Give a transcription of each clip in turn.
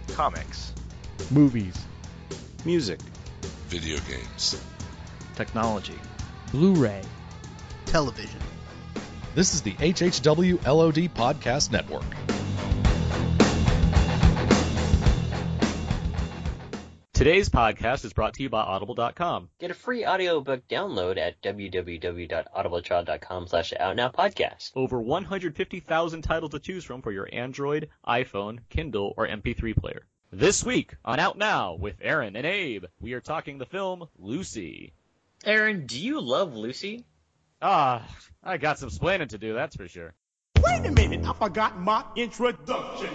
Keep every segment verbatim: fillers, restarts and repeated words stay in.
Comics. Movies. Music. Video games. Technology. Blu-ray. Television. This is the H H W L O D Podcast Network. Today's podcast is brought to you by Audible dot com. Get a free audiobook download at w w w dot audible trial dot com slash outnowpodcast. Over one hundred fifty thousand titles to choose from for your Android, iPhone, Kindle, or M P three player. This week on Out Now with Aaron and Abe, we are talking the film Lucy. Aaron, do you love Lucy? Ah, I got some splaining to do, that's for sure. Wait a minute, I forgot my introduction.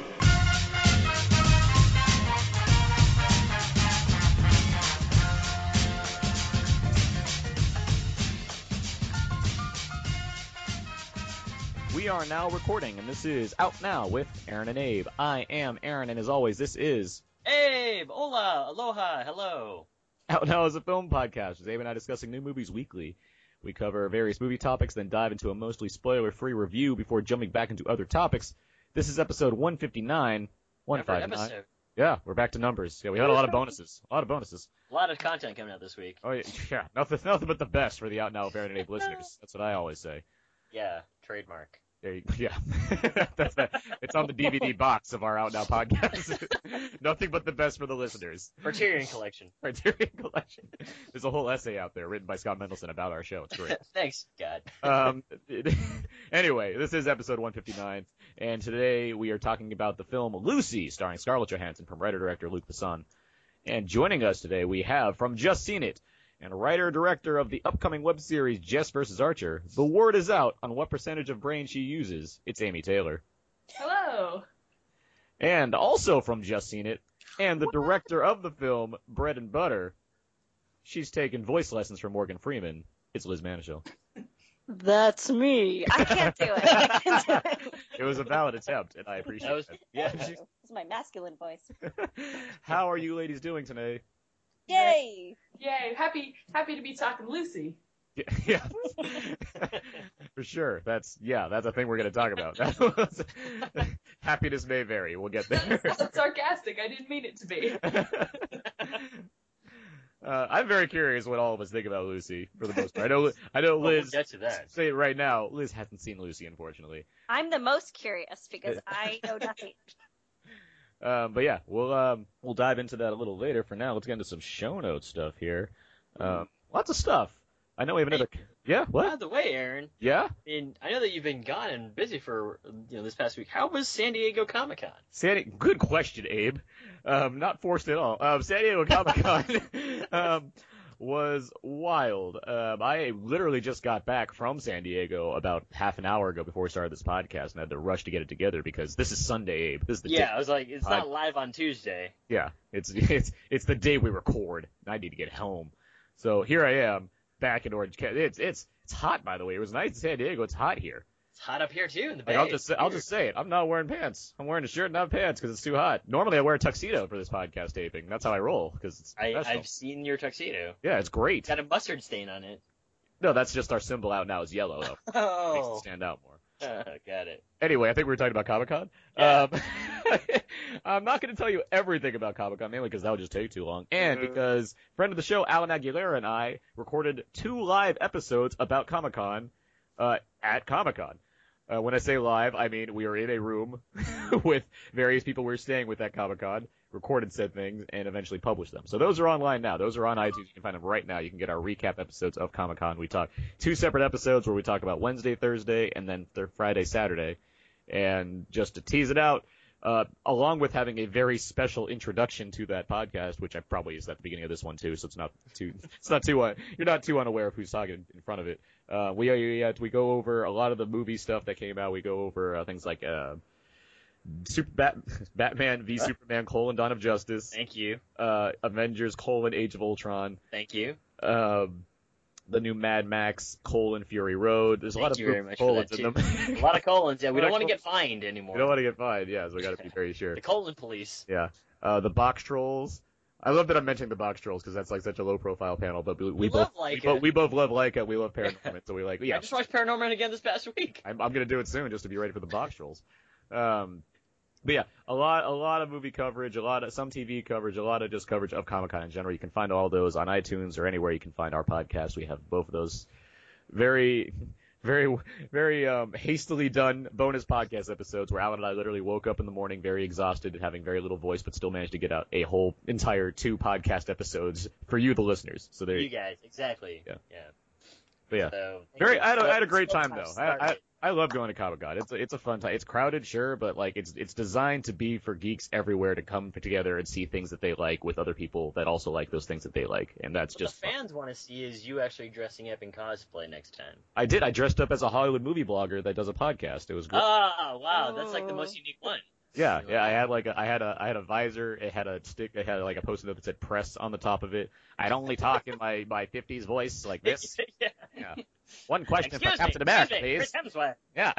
We are now recording, and this is Out Now with Aaron and Abe. I am Aaron, and as always, this is... Abe! Hola! Aloha! Hello! Out Now is a film podcast, with Abe and I discussing new movies weekly. We cover various movie topics, then dive into a mostly spoiler-free review before jumping back into other topics. This is episode one fifty-nine. one fifty-nine. Episode. Yeah, we're back to numbers. Yeah, we had a lot of bonuses. A lot of bonuses. A lot of content coming out this week. Oh, yeah, yeah. Nothing, nothing but the best for the Out Now with Aaron and Abe listeners. That's what I always say. Yeah, trademark. There you, yeah, that's that. It's on the D V D box of our Out Now podcast. Nothing but the best for the listeners. Criterion Collection. Criterion Collection. There's a whole essay out there written by Scott Mendelson about our show. It's great. Thanks, God. Um. Anyway, this is episode one fifty-nine, and today we are talking about the film Lucy, starring Scarlett Johansson from writer-director Luc Besson. And joining us today, we have from Just Seen It, and writer-director of the upcoming web series Jess versus. Archer, the word is out on what percentage of brain she uses. It's Amy Taylor. Hello. And also from Just Seen It, and the director of the film Bread and Butter, she's taken voice lessons from Morgan Freeman. It's Liz Manischel. That's me. I can't do it. I can't do it. It was a valid attempt, and I appreciate That was- it. Yeah. It's my masculine voice. How are you ladies doing today? Yay! Yay! Happy, happy to be talking Lucy. Yeah, yeah. For sure. That's yeah. That's a thing we're going to talk about. That was, happiness may vary. We'll get there. That's sarcastic. I didn't mean it to be. uh, I'm very curious what all of us think about Lucy. For the most part, I know. I know Well, Liz. we'll get to that. Say it right now. Liz hasn't seen Lucy, unfortunately. I'm the most curious because I know nothing. Um, but yeah, we'll um, we'll dive into that a little later. For now, let's get into some show notes stuff here. Um, lots of stuff. I know we have another. Hey, yeah. What? By the way, Aaron, Yeah. I mean, I know that you've been gone and busy for you know this past week. How was San Diego Comic Con? San. Good question, Abe. Um, not forced at all. Um, San Diego Comic Con um, was wild. Um, I literally just got back from San Diego about half an hour ago before we started this podcast, and had to rush to get it together because this is Sunday, Abe. This is the Yeah, day. I was like, it's I- not live on Tuesday. Yeah, it's it's it's the day we record, and I need to get home. So here I am, back in Orange County. It's it's it's hot, by the way. It was nice in San Diego. It's hot here. It's hot up here too in the Bay. Like, I'll just say, It's I'll weird. just say it. I'm not wearing pants. I'm wearing a shirt, not pants, because it's too hot. Normally I wear a tuxedo for this podcast taping. That's how I roll, because it's I, professional. I've seen your tuxedo. Yeah, it's great. It's got a mustard stain on it. No, that's just our symbol out now is yellow, though. Makes it Oh, stand out more. got it. Anyway, I think we were talking about Comic-Con. Yeah. Um, I'm not going to tell you everything about Comic-Con, mainly because that would just take too long. And because friend of the show, Alan Aguilera, and I recorded two live episodes about Comic-Con uh, at Comic-Con. Uh, when I say live, I mean we were in a room with various people we were staying with at Comic-Con, recorded said things, and eventually published them. So those are online now. Those are on iTunes. You can find them right now. You can get our recap episodes of Comic-Con. We talk two separate episodes where we talk about Wednesday, Thursday, and then th- Friday, Saturday. And just to tease it out, uh, along with having a very special introduction to that podcast, which I probably used at the beginning of this one too, so it's not too, it's not too, uh, you're not too unaware of who's talking in front of it. Uh, we, we, uh, we go over a lot of the movie stuff that came out. We go over uh, things like, uh, Super Bat- Batman v Superman colon Dawn of Justice. Thank you. Uh, Avengers colon Age of Ultron. Thank you. Um, the new Mad Max colon Fury Road. There's a Thank lot you of very much for colons that, in too. them. A lot of colons. Yeah, we A lot don't of want to col- get fined anymore. We don't want to get fined, yeah, so we got to be very sure. The colon police. Yeah. Uh, the Box Trolls. I love that I'm mentioning the Box Trolls because that's like such a low-profile panel, but we, we, We both love Leica. we, both we both love Leica. We love Paranorman, so we like yeah. I just watched Paranorman again this past week. I'm, I'm gonna do it soon just to be ready for the Box Trolls. Um, But yeah, a lot, a lot of movie coverage, a lot of some T V coverage, a lot of just coverage of Comic-Con in general. You can find all those on iTunes or anywhere you can find our podcast. We have both of those very, very, very um, hastily done bonus podcast episodes where Alan and I literally woke up in the morning very exhausted and having very little voice, but still managed to get out a whole entire two podcast episodes for you, the listeners. So there You guys, exactly. Yeah. Yeah. But yeah, So, very. thank I had, a, you. I had a great Slow time though. I, started. I I love going to Comic-Con. It's a, it's a fun time. It's crowded, sure, but like it's it's designed to be for geeks everywhere to come together and see things that they like with other people that also like those things that they like, and that's What just the fun. fans want to see is you actually dressing up in cosplay next time. I did. I dressed up as a Hollywood movie blogger that does a podcast. It was great. Oh, wow, that's like the most unique one. Yeah, yeah. I had like a, I had a, I had a visor. It had a stick. It had like a post-it note that said "press" on the top of it. I'd only talk in my my fifties voice like this. yeah. Yeah. One question Excuse for Captain me, America, excuse me, please. Chris Hemsworth. Yeah.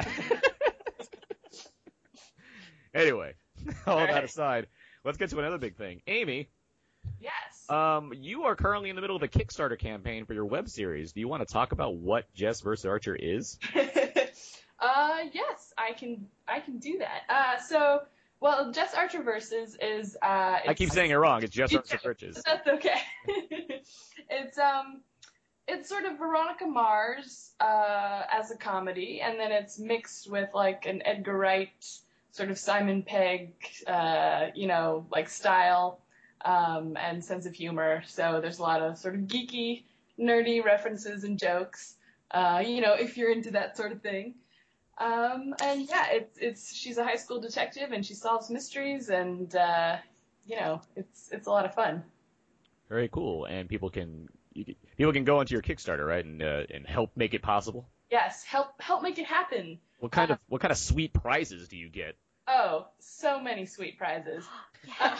Anyway, all All that right. aside, let's get to another big thing. Amy, Yes. um, you are currently in the middle of a Kickstarter campaign for your web series. Do you want to talk about what Jess versus Archer is? uh, yes, I can. I can do that. Uh, so, well, Jess Archer versus is. Uh, I keep it's- saying it wrong. It's Jess Archer Riches. That's okay. it's um, it's sort of Veronica Mars uh, as a comedy, and then it's mixed with like an Edgar Wright sort of Simon Pegg, uh, you know, like style um, and sense of humor. So there's a lot of sort of geeky, nerdy references and jokes. Uh, you know, if you're into that sort of thing. Um, and yeah, it's it's she's a high school detective and she solves mysteries and uh, you know, it's it's a lot of fun. Very cool, and people can, you can people can go into your Kickstarter, right, and uh, and help make it possible. Yes, help help make it happen. What kind Uh, of what kind of sweet prizes do you get? Oh, so many sweet prizes. Yeah.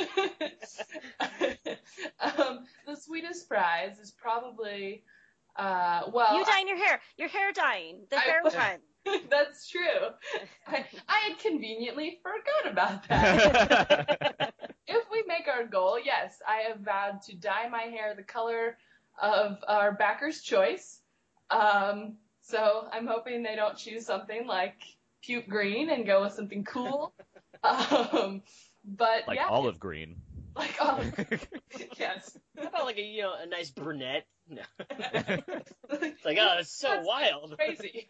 um, the sweetest prize is probably uh, well. You dyeing your hair. Your hair dyeing. The I- hair one. That's true. I, I had conveniently forgot about that. If we make our goal, yes, I have vowed to dye my hair the color of our backer's choice. Um, so I'm hoping they don't choose something like puke green and go with something cool. Um, but Like yeah, olive green. like olive. Yes. How about like a you know a nice brunette? No. It's like oh, it's so That's wild. crazy.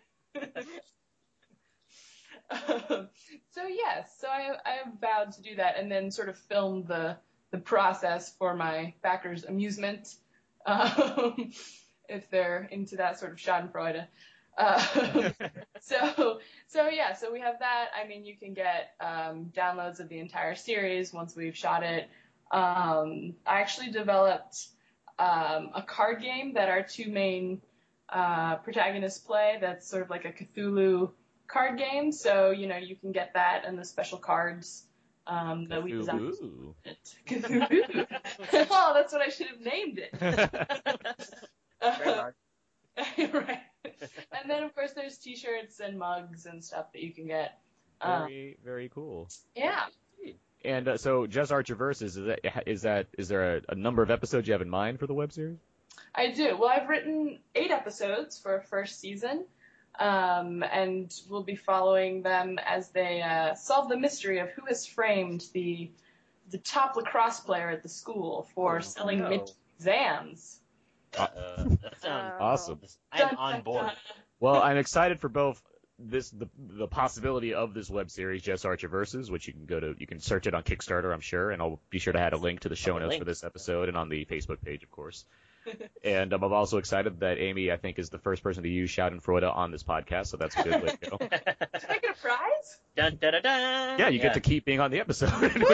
um, so yes, so I I have vowed to do that and then sort of film the the process for my backers' amusement, um, if they're into that sort of Schadenfreude. Um, so so yeah, so we have that. I mean, you can get um, downloads of the entire series once we've shot it. Um, I actually developed um, a card game that our two main uh, protagonists play. That's sort of like a Cthulhu card game. So you know you can get that and the special cards um, that we designed. Ooh. Cthulhu. Oh, that's what I should have named it. Very hard. Right. And then of course there's T-shirts and mugs and stuff that you can get. Um, Very very cool. yeah. And uh, so, Jess Archer versus is that is that is there a, a number of episodes you have in mind for the web series? I do. Well, I've written eight episodes for a first season, um, and we'll be following them as they uh, solve the mystery of who has framed the the top lacrosse player at the school for Oh, selling no. mid exams. Uh, that sounds Oh. Awesome. I'm Dun, on dun, board. dun. Well, I'm excited for both this the the possibility of this web series, Jess Archer versus, which you can go to you can search it on Kickstarter, I'm sure, and I'll be sure to add a link to the show Oh, notes link. for this episode and on the Facebook page, of course. And um, I'm also excited that Amy, I think, is the first person to use Schadenfreude on this podcast, so that's a good way to go. Did I get a prize? Dun, dun, dun, dun. Yeah, you get to keep being on the episode.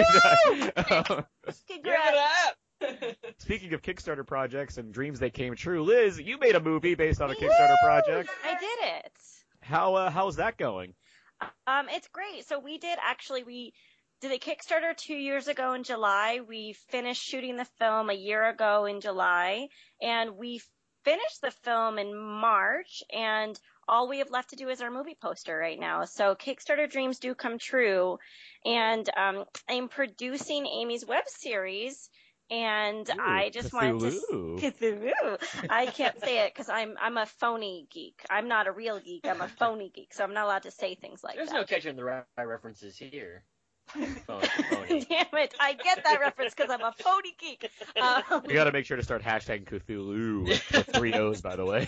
Um, Congrats. Speaking of Kickstarter projects and dreams that came true, Liz, you made a movie based on a Kickstarter project. I did it. How uh, how's that going? Um, it's great. So we did actually, we did a Kickstarter two years ago in July. We finished shooting the film a year ago in July, and we finished the film in March, and all we have left to do is our movie poster right now. So Kickstarter dreams do come true, and um, I'm producing Amy's web series. And Ooh, I just wanted Cthulhu. to Cthulhu. I can't say it because I'm I'm a phony geek. I'm not a real geek. I'm a phony geek, so I'm not allowed to say things like There's that. no catching the right references here. Phony, phony. Damn it! I get that reference because I'm a pony geek. Um, We got to make sure to start hashtagging Cthulhu with, with three O's, by the way.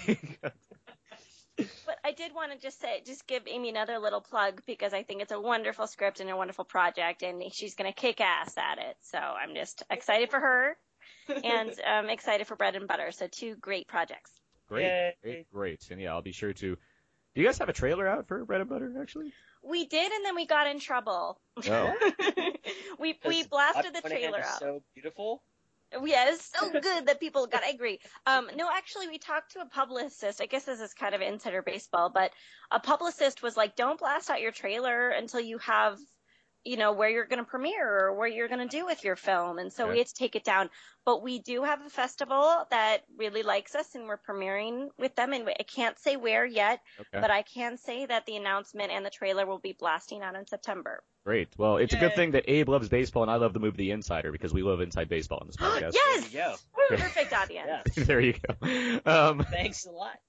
But I did want to just say, just give Amy another little plug because I think it's a wonderful script and a wonderful project, and she's going to kick ass at it. So I'm just excited for her, and um, excited for Bread and Butter. So two great projects. Great, Yay. great, great. And yeah, I'll be sure to. Do you guys have a trailer out for Bread and Butter, actually? We did, and then we got in trouble. Oh. we we 'Cause blasted the Hot Monahan trailer is out. so beautiful. Yeah, it's so good that people got angry. Um, no, actually, we talked to a publicist. I guess this is kind of insider baseball, but a publicist was like, don't blast out your trailer until you have, you know, where you're going to premiere or what you're going to do with your film. And so Okay. we had to take it down. But we do have a festival that really likes us, and we're premiering with them. And I can't say where yet, Okay. but I can say that the announcement and the trailer will be blasting out in September. Great. Well, it's a good Yay. thing that Abe loves baseball and I love the movie The Insider because we love inside baseball on this podcast. Yes! There you go. Woo, perfect audience. Yeah. There you go. Um, Thanks a lot.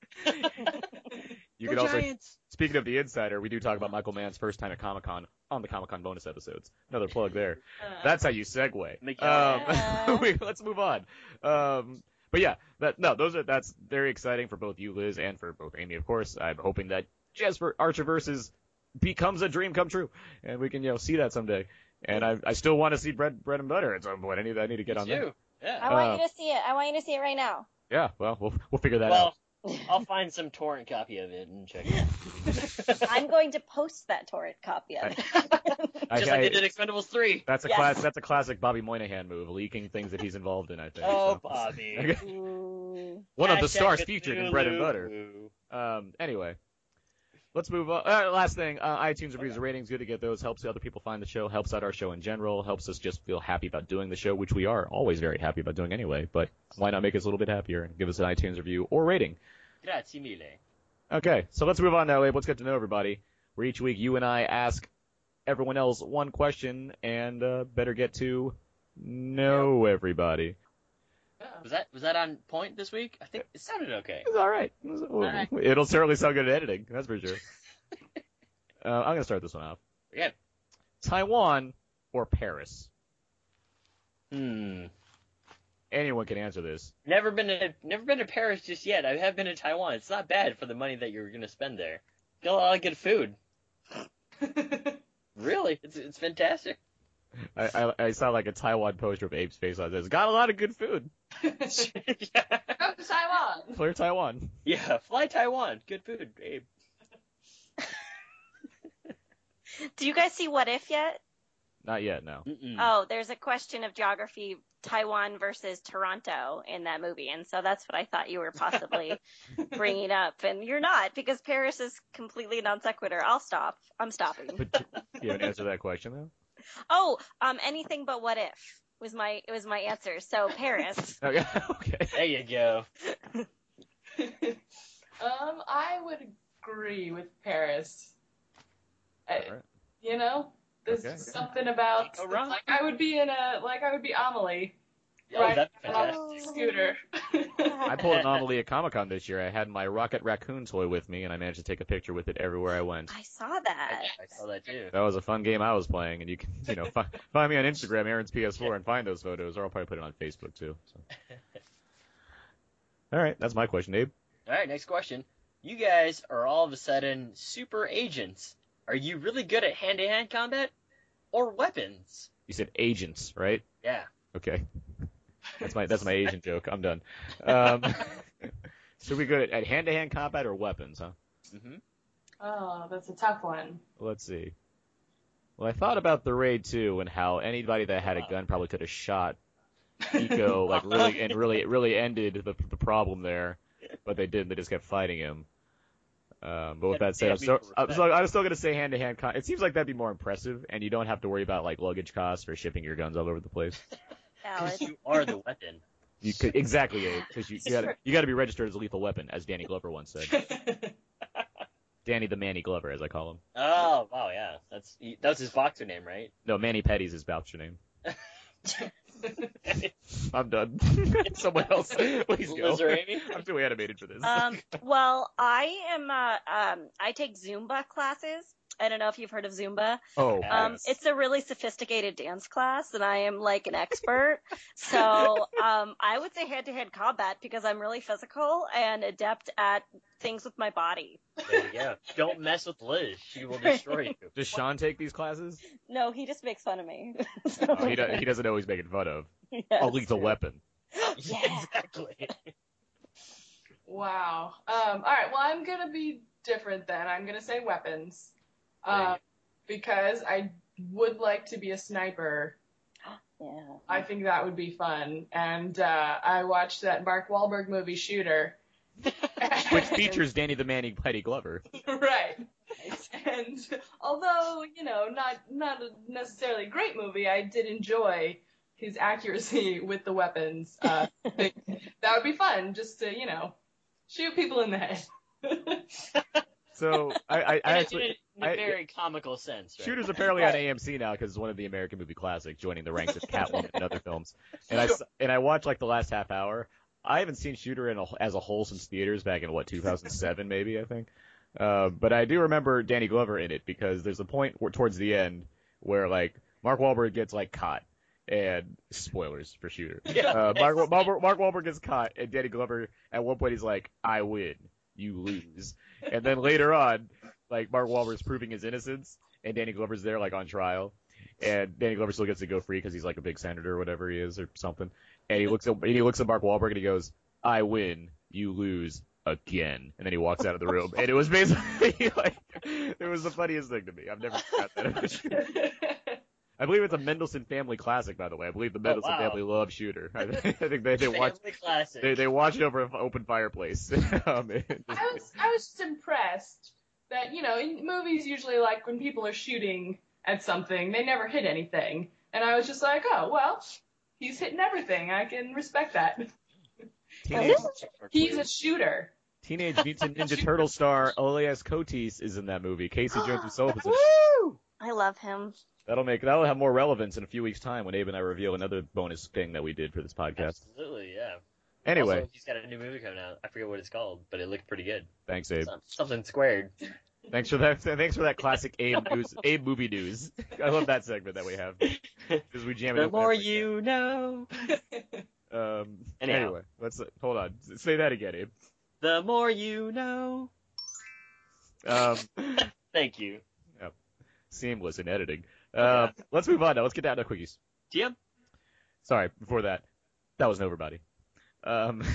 you Go could also, Giants. speaking of The Insider, we do talk about Michael Mann's first time at Comic-Con on the Comic-Con bonus episodes. Another plug there. That's how you segue. Miguel. Um, we, let's move on. Um, but yeah, that, no, those are, that's very exciting for both you, Liz, and for both Amy, of course. I'm hoping that just for Archerverses becomes a dream come true, and we can, you know, see that someday. And I, I still want to see bread, bread and butter at some point. I need, I need to get on Me that. too. Yeah. I want Uh, you to see it. I want you to see it right now. Yeah, well, we'll, we'll figure that out. Well, I'll find some torrent copy of it and check it out. I'm going to post that torrent copy of it. I- Just I- like they did Expendables three. That's a Yes. class. That's a classic Bobby Moynihan move, leaking things that he's involved in. I think. Oh, so. Bobby. Ooh. One of the Hashtag stars featured in Bread and Cthulhu. Butter. Um. Anyway, let's move on. Uh, last thing, uh, iTunes reviews and ratings. Good to get those. Helps other people find the show. Helps out our show in general. Helps us just feel happy about doing the show, which we are always very happy about doing anyway. But why not make us a little bit happier and give us an iTunes review or rating? Grazie mille. Okay, so let's move on now, Abe. Let's get to know everybody. Where each week you and I ask everyone else one question, and uh, better get to know everybody. Was that was that on point this week? I think it sounded okay. It's all right. It was- right. It'll certainly sound good at editing, that's for sure. uh, I'm going to start this one off. Yeah. Taiwan or Paris? Hmm. Anyone can answer this. Never been to never been to Paris just yet. I have been to Taiwan. It's not bad for the money that you're gonna spend there. Got a lot of good food. Really, it's it's fantastic. I, I, I saw like a Taiwan poster of Abe's face on this. Got a lot of good food. yeah. Come to Taiwan. Clear Taiwan. yeah, fly Taiwan. Good food, Abe. Do you guys see What If yet? Not yet, no. Mm-mm. Oh, there's a question of geography, Taiwan versus Toronto in that movie, and so that's what I thought you were possibly bringing up, and you're not because Paris is completely non sequitur. I'll stop. I'm stopping. But you haven't answered that question though. Oh, um, anything but What If was my it was my answer. So Paris. Okay. okay. There you go. um, I would agree with Paris. I- All right. You know, there's Okay. something about Can't go wrong. like I would be in a like I would be Amelie. Oh, Right. that'd be on fantastic. a scooter. I pulled an anomaly at Comic Con this year. I had my Rocket Raccoon toy with me, and I managed to take a picture with it everywhere I went. I saw that. I saw that too. That was a fun game I was playing, and you can, you know, fi- find me on Instagram, Aaron's P S four, and find those photos, or I'll probably put it on Facebook too. So. All right, that's my question, Abe. All right, next question. You guys are all of a sudden super agents. Are you really good at hand-to-hand combat or weapons? You said agents, right? Yeah. Okay. That's my that's my Asian joke. I'm done. Um, so we good at hand-to-hand combat or weapons, huh? Mm-hmm. Oh, that's a tough one. Let's see. Well, I thought about the raid too, and how anybody that had a gun probably could have shot Eco, like really, and really, it really ended the the problem there. But they didn't. They just kept fighting him. Um, but with that said, I'm, so, I'm, so, I'm still gonna say hand-to-hand. Con- it seems like that'd be more impressive, and you don't have to worry about like luggage costs or shipping your guns all over the place. Alex. You are the weapon. You could exactly, Abe, because you, you gotta you gotta be registered as a lethal weapon, as Danny Glover once said. Danny the Manny Glover, as I call him. Oh, wow, yeah. That's he, that's his boxer name, right? No, Manny Petty's his voucher name. I'm done. Someone else, please go. Liz or Amy? I'm too animated for this. Um, well, I am. Uh, um, I take Zumba classes I don't know if you've heard of Zumba. Oh, Um, yes. it's a really sophisticated dance class, and I am like an expert. So um, I would say hand-to-hand combat because I'm really physical and adept at things with my body. There you go. Don't mess with Liz. She will destroy you. Does Sean take these classes? No, he just makes fun of me. Oh, he, do- he doesn't know he's making fun of. Yes. A lethal weapon. Yeah. Exactly. Wow. Um, all right. Well, I'm gonna be different then. I'm gonna say weapons, There you uh, go. because I would like to be a sniper. Yeah. I think that would be fun. And uh, I watched that Mark Wahlberg movie Shooter, Which features Danny the Manning Petty Glover. right. And although you know not not a necessarily great movie, I did enjoy his accuracy with the weapons. Uh, I think that would be fun, just to you know shoot people in the head. So I, I, I In a- actually. in a, in a I- very comical sense. Right? Shooter's apparently on A M C now because it's one of the American movie classics, joining the ranks of Catwoman and other films. And I, s- and I watched like the last half hour. I haven't seen Shooter in a, as a whole since theaters back in what two thousand seven maybe I think. Uh, but I do remember Danny Glover in it because there's a point where, towards the end where like Mark Wahlberg gets like caught. And spoilers for Shooter. Yeah. Uh, Mark, Mark, Mark Wahlberg gets caught, and Danny Glover at one point he's like, "I win, you lose." And then later on, like Mark Wahlberg's proving his innocence, and Danny Glover's there like on trial, and Danny Glover still gets to go free because he's like a big senator or whatever he is or something. And he looks at and he looks at Mark Wahlberg and he goes, "I win, you lose again." And then he walks out of the room, and it was basically like it was the funniest thing to me. I've never forgot that about Shooter. I believe it's a Mendelsohn family classic, by the way. I believe the Mendelsohn wow. family loves Shooter. I, I think they they watch Family classic. they they watch it over an open fireplace. um, and- I was I was just impressed that you know in movies usually like when people are shooting at something they never hit anything, and I was just like, oh well, he's hitting everything. I can respect that. Teenage, He's a shooter. Teenage Mutant Ninja Turtle star Elias Cotis is in that movie. Casey Jones himself is in it. Woo! I love him. That'll make that'll have more relevance in a few weeks' time when Abe and I reveal another bonus thing that we did for this podcast. Absolutely, yeah. Anyway, Also, he's got a new movie coming out. I forget what it's called, but it looked pretty good. thanks, Abe. Some- Something squared. Thanks for that. Thanks for that classic Abe news, Abe movie news. I love that segment that we have because we jam it. The open more every you know. Um. Anyhow. Anyway, let's hold on. Say that again, Abe. The more you know. Um. Thank you. Seamless in editing. Yeah. Um. Let's move on now. Let's get down to quickies. T M? Sorry, before that, that was Overbody. Um,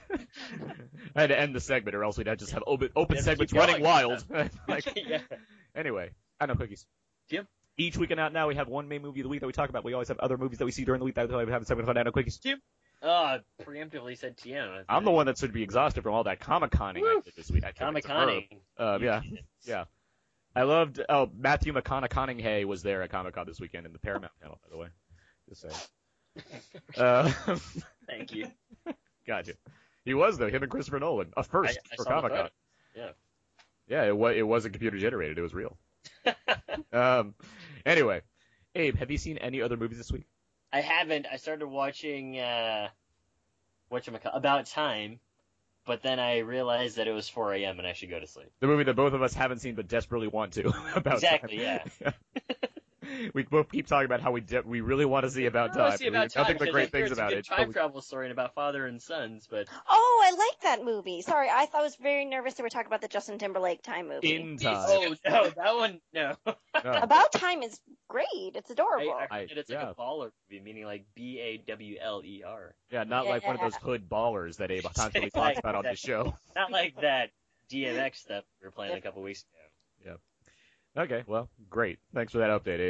I had to end the segment, or else we'd have just have open, open Yeah, segments keep going. running wild. like, Yeah. Anyway, I know quickies. Jim? Each week and out now, we have one main movie of the week that we talk about. We always have other movies that we see during the week that we have a segment called I know quickies. Oh, I preemptively said T M. I'm the one that should be exhausted from all that Comic-Conning I did this week. I feel like it's a verb. Comic-Conning. Uh, yeah, yeah. I loved. Oh, Matthew McConaughey was there at Comic Con this weekend in the Paramount panel, by the way. Just saying. Uh, Thank you. Gotcha. He was though. Him and Christopher Nolan, a first I- I for saw the Comic Con. photo. Yeah. Yeah, it was. It wasn't computer generated. It was real. um. Anyway, Abe, have you seen any other movies this week? I haven't. I started watching uh, whatchamacallit, About Time, but then I realized that it was four a.m. and I should go to sleep. The movie that both of us haven't seen but desperately want to. About Exactly, Time. yeah. We both keep talking about how we de- we really want to see About I wanna Time. see We- About Time, nothing but because great I hear things it's a about good it. time but we- travel story about father and sons, but Oh, I like that movie. Sorry, I thought I was very nervous that we're talking about the Justin Timberlake Time movie. In Time. oh no, that one no. No. About Time is great. It's I, adorable. I I- heard it's yeah. like a baller movie, meaning like B A W L E R. Yeah, not like one of those Yeah. hood ballers that Abe constantly Like talks about on that. this show. Not like that D M X stuff we were playing a couple weeks ago. Okay, well, great. Thanks for that update,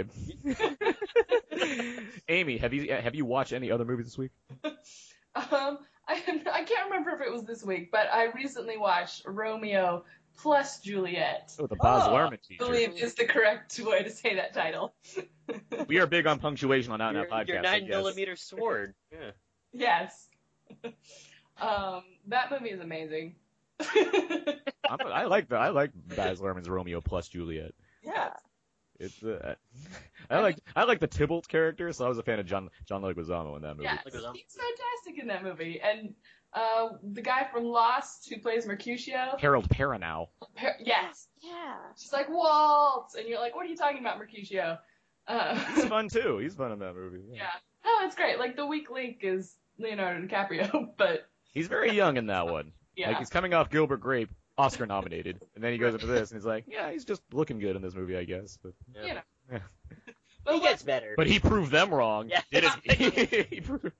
Abe. Amy, have you have you watched any other movies this week? Um, I I can't remember if it was this week, but I recently watched Romeo plus Juliet. Oh, the Baz Oh, Luhrmann I feature. believe is the correct way to say that title. We are big on punctuation on Out and Your, Out Podcast. your so nine yes. millimeter sword. Yeah. Yes. um, that movie is amazing. I'm, I like the I like Baz Luhrmann's Romeo plus Juliet. Yeah. It's uh, I like I like the Tybalt character, so I was a fan of John John Leguizamo in that movie. Yeah, Look at them. he's fantastic in that movie, and Uh, the guy from Lost who plays Mercutio. Harold Perrineau. Per- yes. Yeah. She's like, Waltz! And you're like, what are you talking about, Mercutio? Uh, He's fun too. He's fun in that movie. yeah. Oh, it's great. Like, the weak link is Leonardo DiCaprio, but... He's very young in that one. Yeah. Like, he's coming off Gilbert Grape, Oscar nominated, and then he goes into this, and he's like, yeah, he's just looking good in this movie, I guess. But, You know. yeah. But He what- gets better. But he proved them wrong. Yeah. Didn't he? He proved-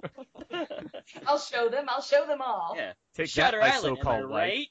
I'll show them. I'll show them all. Yeah. Take Shutter that, my Island, am I so-called wife. right?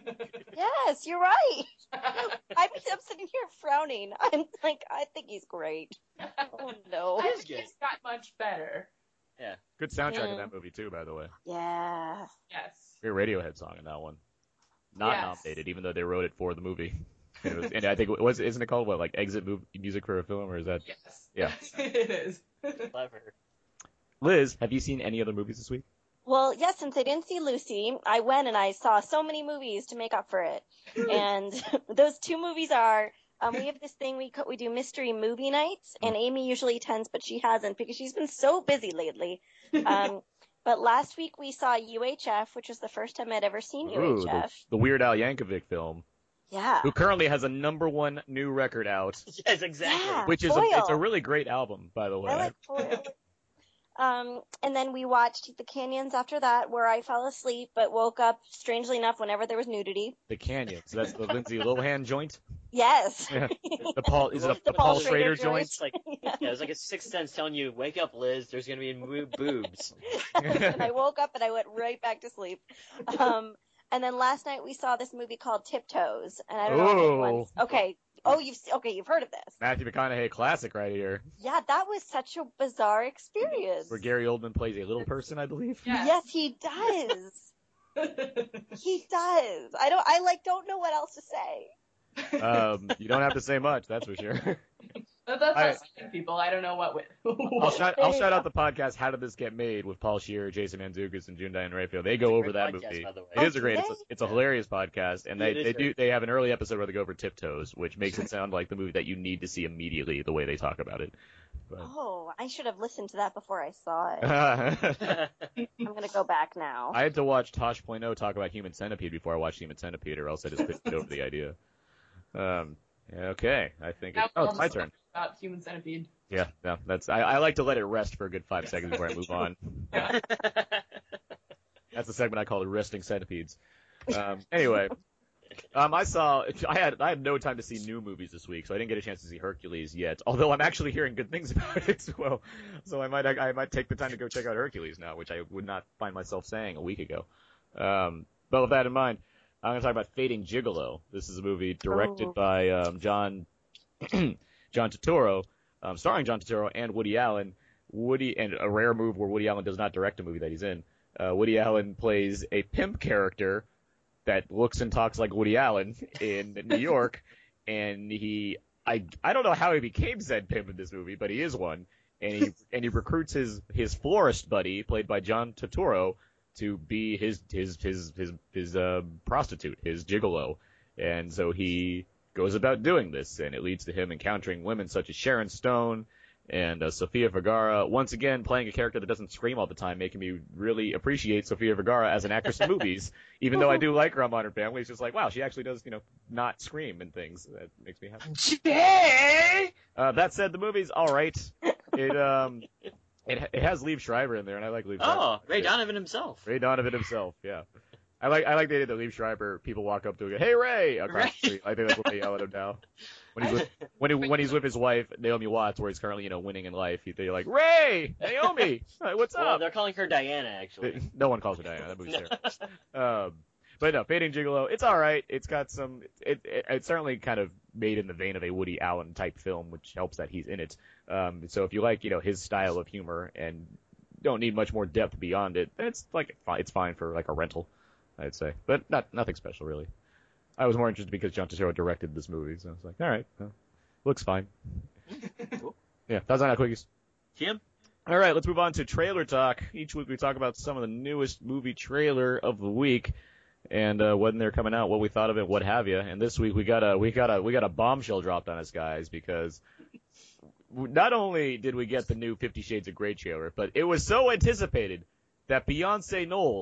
Yes, you're right. I'm, I'm sitting here frowning. I'm like, I think he's great. Oh no. I is think good. it's got much better. Good soundtrack in Mm. that movie, too, by the way. Yeah. Yes. Great Radiohead song in that one. Not Yes. nominated, even though they wrote it for the movie. And, it was, and I think it was isn't it called what like exit move, music for a film, or is that? Yes. Yeah. It is. Clever. Liz, have you seen any other movies this week? Well, yes, since I didn't see Lucy, I went and I saw so many movies to make up for it. And those two movies are, um, we have this thing, we co- we do mystery movie nights, and Amy usually attends, but she hasn't because she's been so busy lately. Um, but last week we saw U H F, which was the first time I'd ever seen Ooh, U H the, F. the Weird Al Yankovic film, Yeah. who currently has a number one new record out, Yes, exactly. Yeah. which is a, Foil. it's a really great album, by the way. I like Foil. Um, and then we watched The Canyons after that, where I fell asleep but woke up, strangely enough, whenever there was nudity. The Canyons. That's the Lindsay Lohan joint. Yes. Yeah. The Paul is it a, The the Paul Paul Schrader Schrader joint? It's like, Yeah. yeah, it's like a sixth sense telling you, wake up, Liz, there's going to be mo- boobs. And I woke up and I went right back to sleep. Um, and then last night we saw this movie called Tiptoes, and I don't know if Ooh. anyone's okay. Oh, you've se- okay, you've heard of this? Matthew McConaughey classic right here, Yeah, that was such a bizarre experience. where Gary Oldman plays a little person, I believe. Yes. Yes, he does. He does. I don't. I like don't know what else to say. Um, you don't have to say much, that's for sure. But that's I- not saying people. I don't know what with. I'll shout, I'll shout out the podcast How Did This Get Made with Paul Scheer, Jason Mantzoukas, and June Diane Raphael. They go over that Great podcast, movie. by the way. It is a Oh, great. do It's a, they? it's a hilarious podcast, and they, It is they do great. they have an early episode where they go over Tiptoes, which makes it sound like the movie that you need to see immediately the way they talk about it. But, Oh, I should have listened to that before I saw it. I I'm gonna go back now. had to watch Tosh Point oh talk about Human Centipede before I watched Human Centipede, or else I just couldn't get over the idea. Um, okay, I think. It, oh, it's my turn. About Human Centipede. Yeah, no, that's. I, I like to let it rest for a good five seconds before I move on. Yeah. That's the segment I call the resting centipedes. Um, anyway, um, I saw. I had I had no time to see new movies this week, so I didn't get a chance to see Hercules yet. Although I'm actually hearing good things about it as well, so I might I might take the time to go check out Hercules now, which I would not find myself saying a week ago. Um, but with that in mind, I'm going to talk about Fading Gigolo. This is a movie directed Oh. by um, John John Turturro, um, starring John Turturro and Woody Allen. Woody and a rare move where Woody Allen does not direct a movie that he's in. Uh, Woody Allen plays a pimp character that looks and talks like Woody Allen in New York, and he I I don't know how he became said pimp in this movie, but he is one, and he and he recruits his his florist buddy, played by John Turturro, to be his his his his his uh, prostitute, his gigolo, and so he goes about doing this, and it leads to him encountering women such as Sharon Stone and uh, Sofia Vergara, once again playing a character that doesn't scream all the time, making me really appreciate Sofia Vergara as an actress in movies. Even though I do like her on Modern Family, it's just like, wow, she actually does, you know, not scream and things. That makes me happy. Uh, that said, the movie's all right. It um, it it has Liev Schreiber in there, and I like Liev Schreiber. Oh, Ray Donovan himself. Ray Donovan himself, yeah. I like I like the idea that Liev Schreiber, people walk up to him and go, "Hey Ray!" across Ray. the street. I think that's what they yell at him now. When he's with when he, when he's with his wife Naomi Watts, where he's currently, you know, winning in life, he, they're like, "Ray, Naomi, Hi, what's Well, up?" they're calling her Diana, actually. No one calls her Diana. That movie's terrible. Um, but no, Fading Gigolo, it's all right. It's got some. It, it it's certainly kind of made in the vein of a Woody Allen type film, which helps that he's in it. Um, so if you like, you know, his style of humor and don't need much more depth beyond it, then it's like it's fine for like a rental, I'd say. But not nothing special really. I was more interested because John Turturro directed this movie, so I was like, all right, well, looks fine. Yeah, that's not quickies. Jim? All right, let's move on to trailer talk. Each week we talk about some of the newest movie trailer of the week, and uh, when they're coming out, what we thought of it, what have you. And this week we got a we got a we got a bombshell dropped on us, guys, because not only did we get the new Fifty Shades of Grey trailer, but it was so anticipated that Beyonce Knowles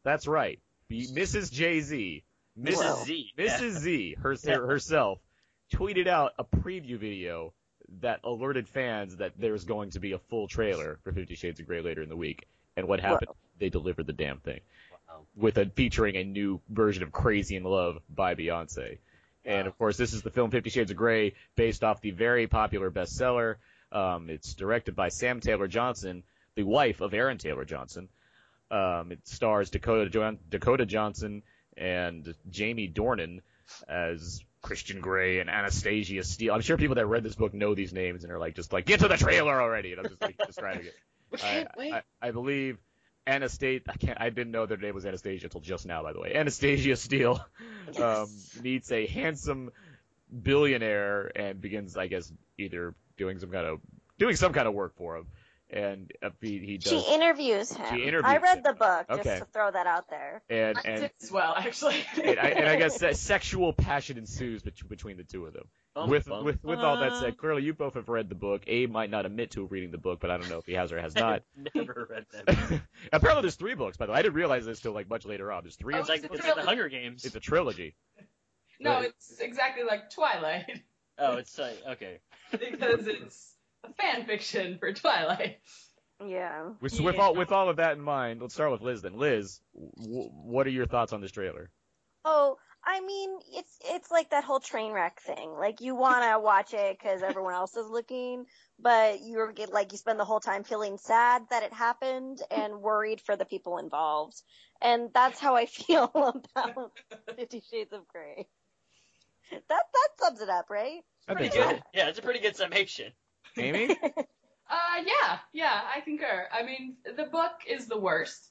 That's right. Be Missus Jay-Z. Missus Missus Z. Missus Z her, Yeah. herself tweeted out a preview video that alerted fans that there's going to be a full trailer for Fifty Shades of Grey later in the week. And what happened? Whoa. They delivered the damn thing. Wow. With a featuring a new version of Crazy in Love by Beyonce. And of course, this is the film Fifty Shades of Grey, based off the very popular bestseller. Um, it's directed by Sam Taylor Johnson, the wife of Aaron Taylor Johnson. Um, it stars Dakota jo- Dakota Johnson and Jamie Dornan as Christian Grey and Anastasia Steele. I'm sure people that read this book know these names and are like, just like, get to the trailer already. And I'm just like describing it. We I, can't wait. I, I believe Anastasia. I can't. I didn't know their name was Anastasia until just now, by the way. Anastasia Steele um, meets a handsome billionaire and begins, I guess, either doing some kind of doing some kind of work for him. And uh, he, he does. She interviews him. She interviews I read him. the book, just Okay. to throw that out there. and I and did as well, actually. and I, and I guess that sexual passion ensues bet- between the two of them. Bum, with bum, with with all that bum. said, clearly you both have read the book. Abe might not admit to reading the book, but I don't know if he has or has not. Never read that. Apparently, there's three books. By the way, I didn't realize this till like much later on. There's three. Oh, It's like, it's a it's like the trilogy. Hunger Games. It's a trilogy. No, it's exactly like Twilight, Oh, it's like, okay. because it's a fan fiction for Twilight. Yeah. With, with all with all of that in mind, let's start with Liz then. Liz, w- what are your thoughts on this trailer? Oh, I mean, it's it's like that whole train wreck thing. Like, you want to watch it because everyone else is looking, but you're get like you spend the whole time feeling sad that it happened and worried for the people involved. And that's how I feel about Fifty Shades of Grey. That that sums it up, right? I think Pretty so. good. Yeah, it's a pretty good summation. Amy? Uh, yeah, yeah, I concur. I mean, the book is the worst.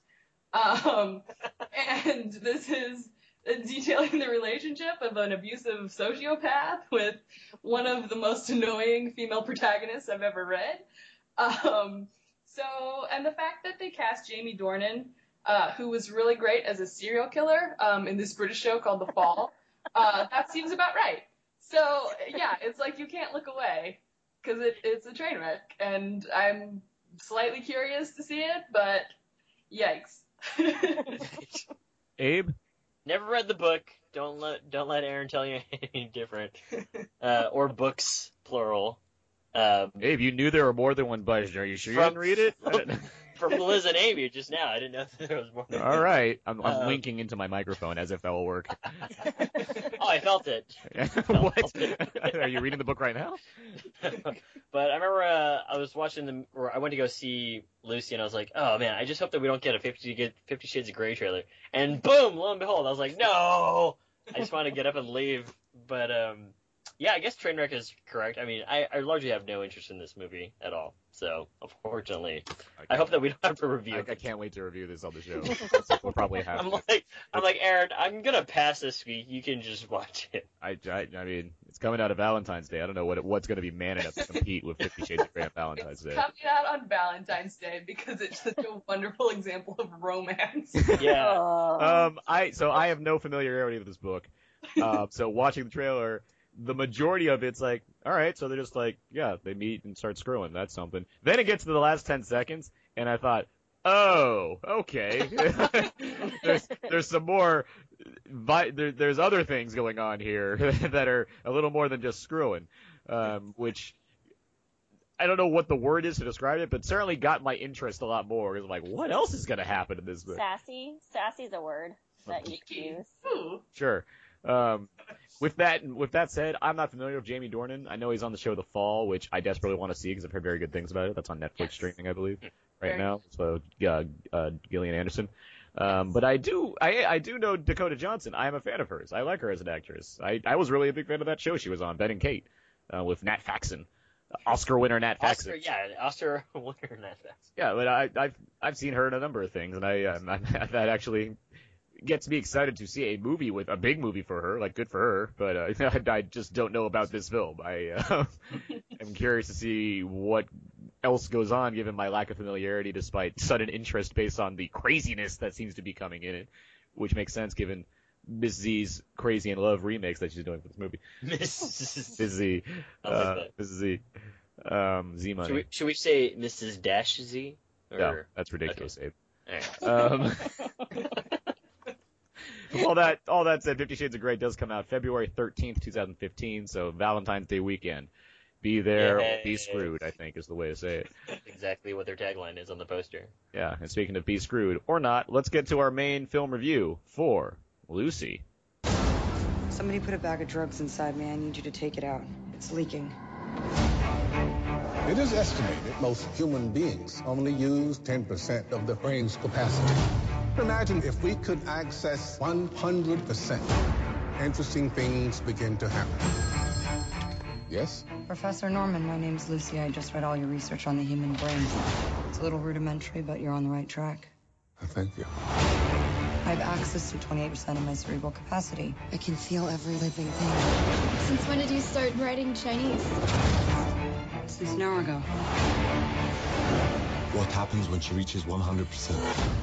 Um, and this is detailing the relationship of an abusive sociopath with one of the most annoying female protagonists I've ever read. Um, so, and the fact that they cast Jamie Dornan, uh, who was really great as a serial killer, um, in this British show called The Fall, uh, that seems about right. So, yeah, it's like you can't look away. Because it, it's a train wreck, and I'm slightly curious to see it, but yikes. Abe? Never read the book. Don't let don't let Aaron tell you anything different. Uh, or books, plural. Um, Abe, you knew there were more than one Bison. Are you sure you From- didn't read it? from Liz and Amy just now. I didn't know there was more. Than All right. I'm, I'm Uh, winking into my microphone as if that will work. Oh, I felt it. What? Are you reading the book right now? But I remember uh, I was watching the, or I went to go see Lucy, and I was like, oh man, I just hope that we don't get a fifty, get Fifty Shades of Grey trailer. And boom, lo and behold, I was like, no! I just want to get up and leave. But um, yeah, I guess Trainwreck is correct. I mean, I, I largely have no interest in this movie at all. So, unfortunately, I hope that we don't have to review I, it. I can't wait to review this on the show. That's what we'll probably have. I'm to. like, I'm like, Aaron, I'm gonna pass this week. You can just watch it. I, I, I mean, it's coming out of Valentine's Day. I don't know what it, what's going to be man enough to compete with Fifty Shades of Grey on Valentine's It's Day. coming out on Valentine's Day because it's such a wonderful example of romance. Yeah. Oh. Um, I so I have no familiarity with this book. Um, so watching the trailer, the majority of it's like, all right, so they're just like, yeah, they meet and start screwing. That's something. Then it gets to the last ten seconds, and I thought, oh, okay. there's there's some more. Vi- there, there's other things going on here that are a little more than just screwing, um, which. I don't know what the word is to describe it, but certainly got my interest a lot more. Because I'm like, what else is going to happen in this book? Sassy? Sassy's a word that you Geeky. use. Ooh. Sure. Um, with that, with that said, I'm not familiar with Jamie Dornan. I know he's on the show The Fall, which I desperately want to see because I've heard very good things about it. That's on Netflix Yes. streaming, I believe, right Very now. So, uh, uh, Gillian Anderson. Um, but I do, I, I do know Dakota Johnson. I am a fan of hers. I like her as an actress. I, I was really a big fan of that show she was on, Ben and Kate, uh, with Nat Faxon, Oscar winner Nat Faxon. Oscar, yeah, Oscar winner in that. Yeah, but I, I've I've seen her in a number of things, and I, um, I that actually gets me excited to see a movie with a big movie for her. Like, good for her, but uh, I, I just don't know about this film. I uh, am curious to see what else goes on, given my lack of familiarity, despite sudden interest based on the craziness that seems to be coming in it, which makes sense given Miss Z's Crazy in Love remix that she's doing for this movie. Missus Miss Z, I like uh, that. Miss Z, um, Z money. Should we, should we say Missus Dash Z? Or... No, that's ridiculous, Abe. Alright. Um, all that all that said, Fifty Shades of Grey does come out February thirteenth, twenty fifteen, so Valentine's Day weekend. Be there Yay. or be screwed, I think is the way to say it. Exactly what their tagline is on the poster. Yeah, and speaking of be screwed or not, let's get to our main film review for Lucy. Somebody put a bag of drugs inside me. I need you to take it out. It's leaking. It is estimated most human beings only use ten percent of the brain's capacity. Imagine if we could access one hundred percent. Interesting things begin to happen. Yes? Professor Norman, my name's Lucy. I just read all your research on the human brain. It's a little rudimentary, but you're on the right track. Thank you. I have access to twenty-eight percent of my cerebral capacity. I can feel every living thing. Since when did you start writing Chinese? Since an hour ago. What happens when she reaches one hundred percent?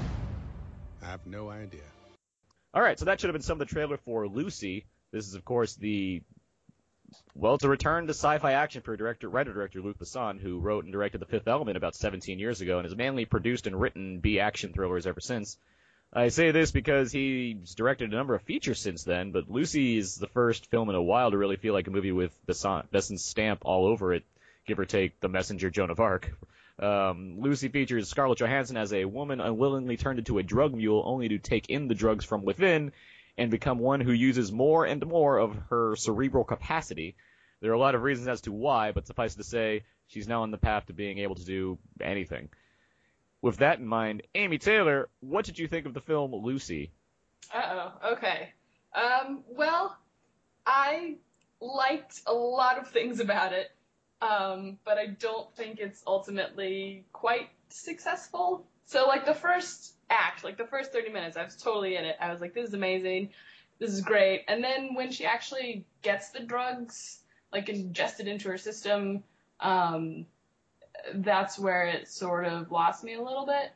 I have no idea. All right, so that should have been some of the trailer for Lucy. This is, of course, the... Well, it's a return to sci-fi action for director, writer-director Luc Besson, who wrote and directed The Fifth Element about seventeen years ago and has mainly produced and written B-action thrillers ever since. I say this because he's directed a number of features since then, but Lucy is the first film in a while to really feel like a movie with Besson, Besson's stamp all over it, give or take The Messenger, Joan of Arc. Um, Lucy features Scarlett Johansson as a woman unwillingly turned into a drug mule only to take in the drugs from within and become one who uses more and more of her cerebral capacity. There are a lot of reasons as to why, but suffice to say, she's now on the path to being able to do anything. With that in mind, Amy Taylor, what did you think of the film Lucy? Uh-oh, okay. Um, well, I liked a lot of things about it, um, but I don't think it's ultimately quite successful. So, like, the first act, like, the first thirty minutes, I was totally in it. I was like, this is amazing. This is great. And then when she actually gets the drugs, like, ingested into her system, um, that's where it sort of lost me a little bit.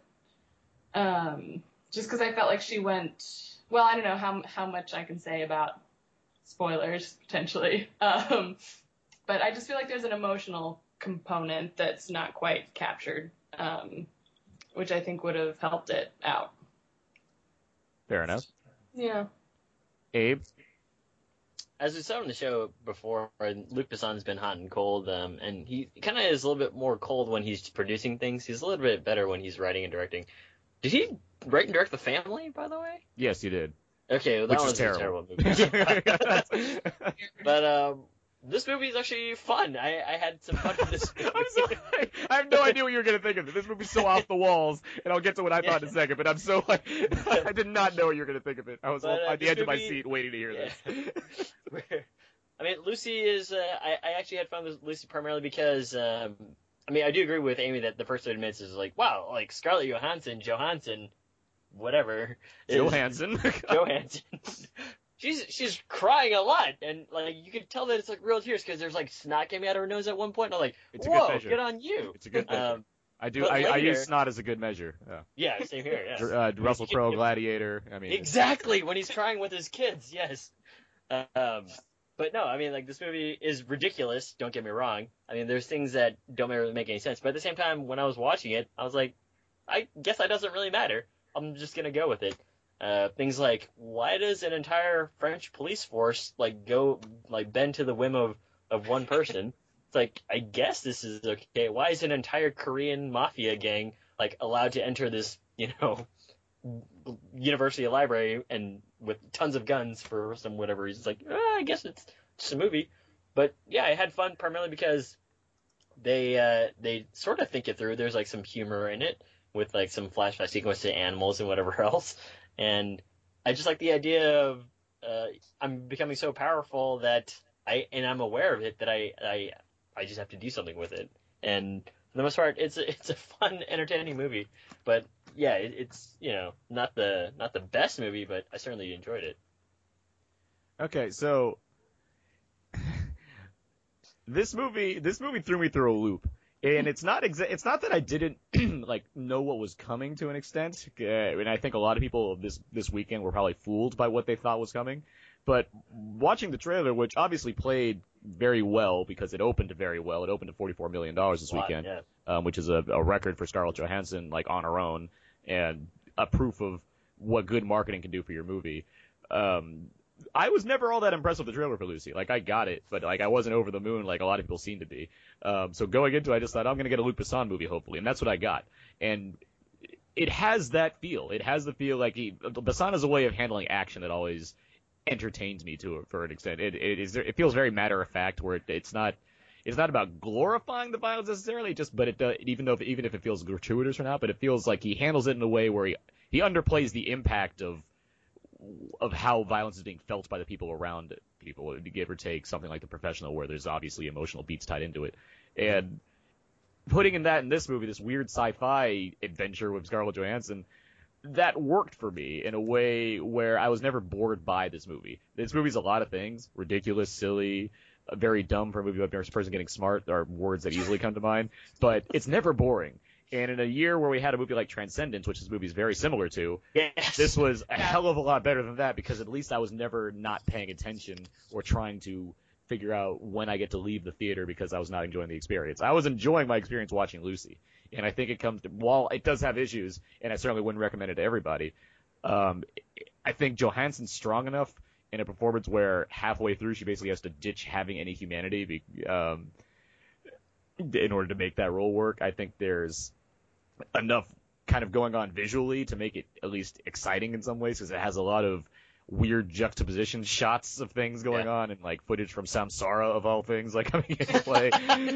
Um, just because I felt like she went, well, I don't know how how much I can say about spoilers, potentially. Um, but I just feel like there's an emotional component that's not quite captured, um, which I think would have helped it out. Fair enough. Yeah. Abe? As we saw on the show before, Luc Besson's been hot and cold, um, and he kind of is a little bit more cold when he's producing things. He's a little bit better when he's writing and directing. Did he write and direct The Family, by the way? Yes, he did. Okay, well, that Which was is a terrible. terrible movie. But um, this movie is actually fun. I, I had some fun with this movie. I'm sorry. I have no idea what you were going to think of it. This movie's so off the walls, and I'll get to what I thought in a second, but I'm so like, I did not know what you were going to think of it. I was But, uh, on the this edge of my movie- seat waiting to hear Yeah. this. I mean, Lucy is. Uh, I, I actually had fun with Lucy primarily because. Um, I mean, I do agree with Amy that the first thirty minutes is like, wow, like Scarlett Johansson, Johansson, whatever. is- Johansson. Johansson. She's she's crying a lot, and like you can tell that it's like real tears because there's like snot coming out of her nose at one point. And I'm like, It's a good whoa, measure. good on you. It's a good measure. Um, I do. but I, I later- use snot as a good measure. Yeah. yeah, same here. Yes. Uh, Russell Crowe, Gladiator. I mean, Exactly when he's crying with his kids. Yes. Um, but no, I mean, like this movie is ridiculous. Don't get me wrong. I mean, there's things that don't really make any sense. But at the same time, when I was watching it, I was like, I guess that doesn't really matter. I'm just gonna go with it. Uh, things like, why does an entire French police force like go like bend to the whim of of one person? It's like, I guess this is okay. Why is an entire Korean mafia gang like allowed to enter this, you know, university library and with tons of guns for some whatever reason? It's like, ah, I guess it's just a movie. But yeah, I had fun primarily because they uh, they sort of think it through. There's like some humor in it with like some flashback sequence to animals and whatever else. And I just like the idea of uh, I'm becoming so powerful that I and I'm aware of it that I I I just have to do something with it. And for the most part, it's a, it's a fun, entertaining movie. But yeah, it, it's you know not the not the best movie, but I certainly enjoyed it. Okay, so this movie this movie threw me through a loop. And it's not exa- it's not that I didn't like know what was coming to an extent. Uh, and I think a lot of people this this weekend were probably fooled by what they thought was coming. But watching the trailer, which obviously played very well because it opened very well, it opened to forty-four million dollars this A lot, weekend, yeah. um, which is a, a record for Scarlett Johansson, like on her own, and a proof of what good marketing can do for your movie. um, I was never all that impressed with the trailer for Lucy. Like, I got it, but like I wasn't over the moon like a lot of people seem to be. Um, so going into it, I just thought I'm going to get a Luc Besson movie, hopefully, and that's what I got. And it has that feel. It has the feel like he, Besson has a way of handling action that always entertains me to for an extent. It it is it feels very matter of fact, where it, it's not it's not about glorifying the violence necessarily, just but it uh, even though even if it feels gratuitous or not, but it feels like he handles it in a way where he he underplays the impact of of how violence is being felt by the people around it. People, give or take something like The Professional, where there's obviously emotional beats tied into it, and putting in that in this movie, this weird sci-fi adventure with Scarlett Johansson, that worked for me in a way where I was never bored by this movie. This movie's a lot of things: ridiculous, silly, very dumb for a movie about a person getting smart. There are words that easily come to mind, but it's never boring. And in a year where we had a movie like Transcendence, which this movie is very similar to, yes. this was a hell of a lot better than that, because at least I was never not paying attention or trying to figure out when I get to leave the theater because I was not enjoying the experience. I was enjoying my experience watching Lucy. And I think it comes to, while it does have issues, and I certainly wouldn't recommend it to everybody, um, I think Johansson's strong enough in a performance where halfway through she basically has to ditch having any humanity um, in order to make that role work. I think there's enough kind of going on visually to make it at least exciting in some ways, because it has a lot of weird juxtaposition shots of things going yeah. on, and like footage from Samsara of all things like coming into play.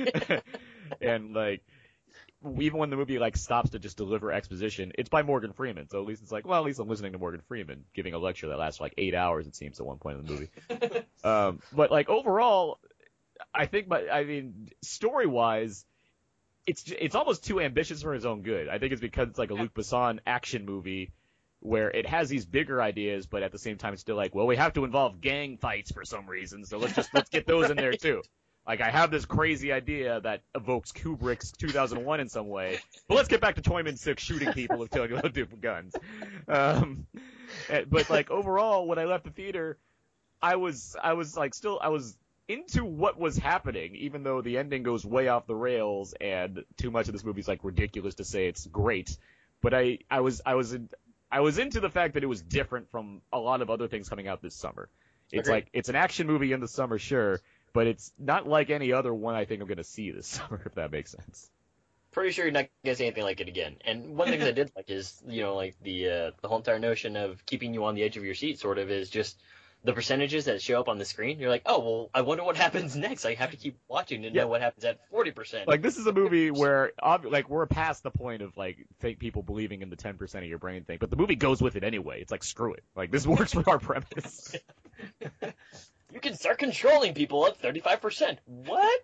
And like even when the movie like stops to just deliver exposition, it's by Morgan Freeman, so at least it's like, well, at least I'm listening to Morgan Freeman giving a lecture that lasts like eight hours, it seems, at one point in the movie. um, but like overall, I think, my, I mean, story wise, it's it's almost too ambitious for his own good. I think it's because it's like a Luc Besson action movie where it has these bigger ideas, but at the same time it's still like, well, we have to involve gang fights for some reason, so let's just let's get those right. in there too. Like, I have this crazy idea that evokes Kubrick's two thousand one in some way, but let's get back to Toyman Six shooting people with different guns. Um, but like overall, when I left the theater, I was I was like still I was. into what was happening, even though the ending goes way off the rails and too much of this movie is like ridiculous to say it's great. But I, I was, I was, in, I was into the fact that it was different from a lot of other things coming out this summer. It's Agreed. Like, it's an action movie in the summer, sure, but it's not like any other one I think I'm going to see this summer, if that makes sense. Pretty sure you're not going to see anything like it again. And one thing that I did like is, you know, like the, uh, the whole entire notion of keeping you on the edge of your seat sort of is just the percentages that show up on the screen. You're like, oh, well, I wonder what happens next. I have to keep watching to know yeah. what happens at forty percent. Like, this is a movie where, like, we're past the point of, like, fake people believing in the ten percent of your brain thing, but the movie goes with it anyway. It's like, screw it. Like, this works for our premise. You can start controlling people at thirty-five percent. What?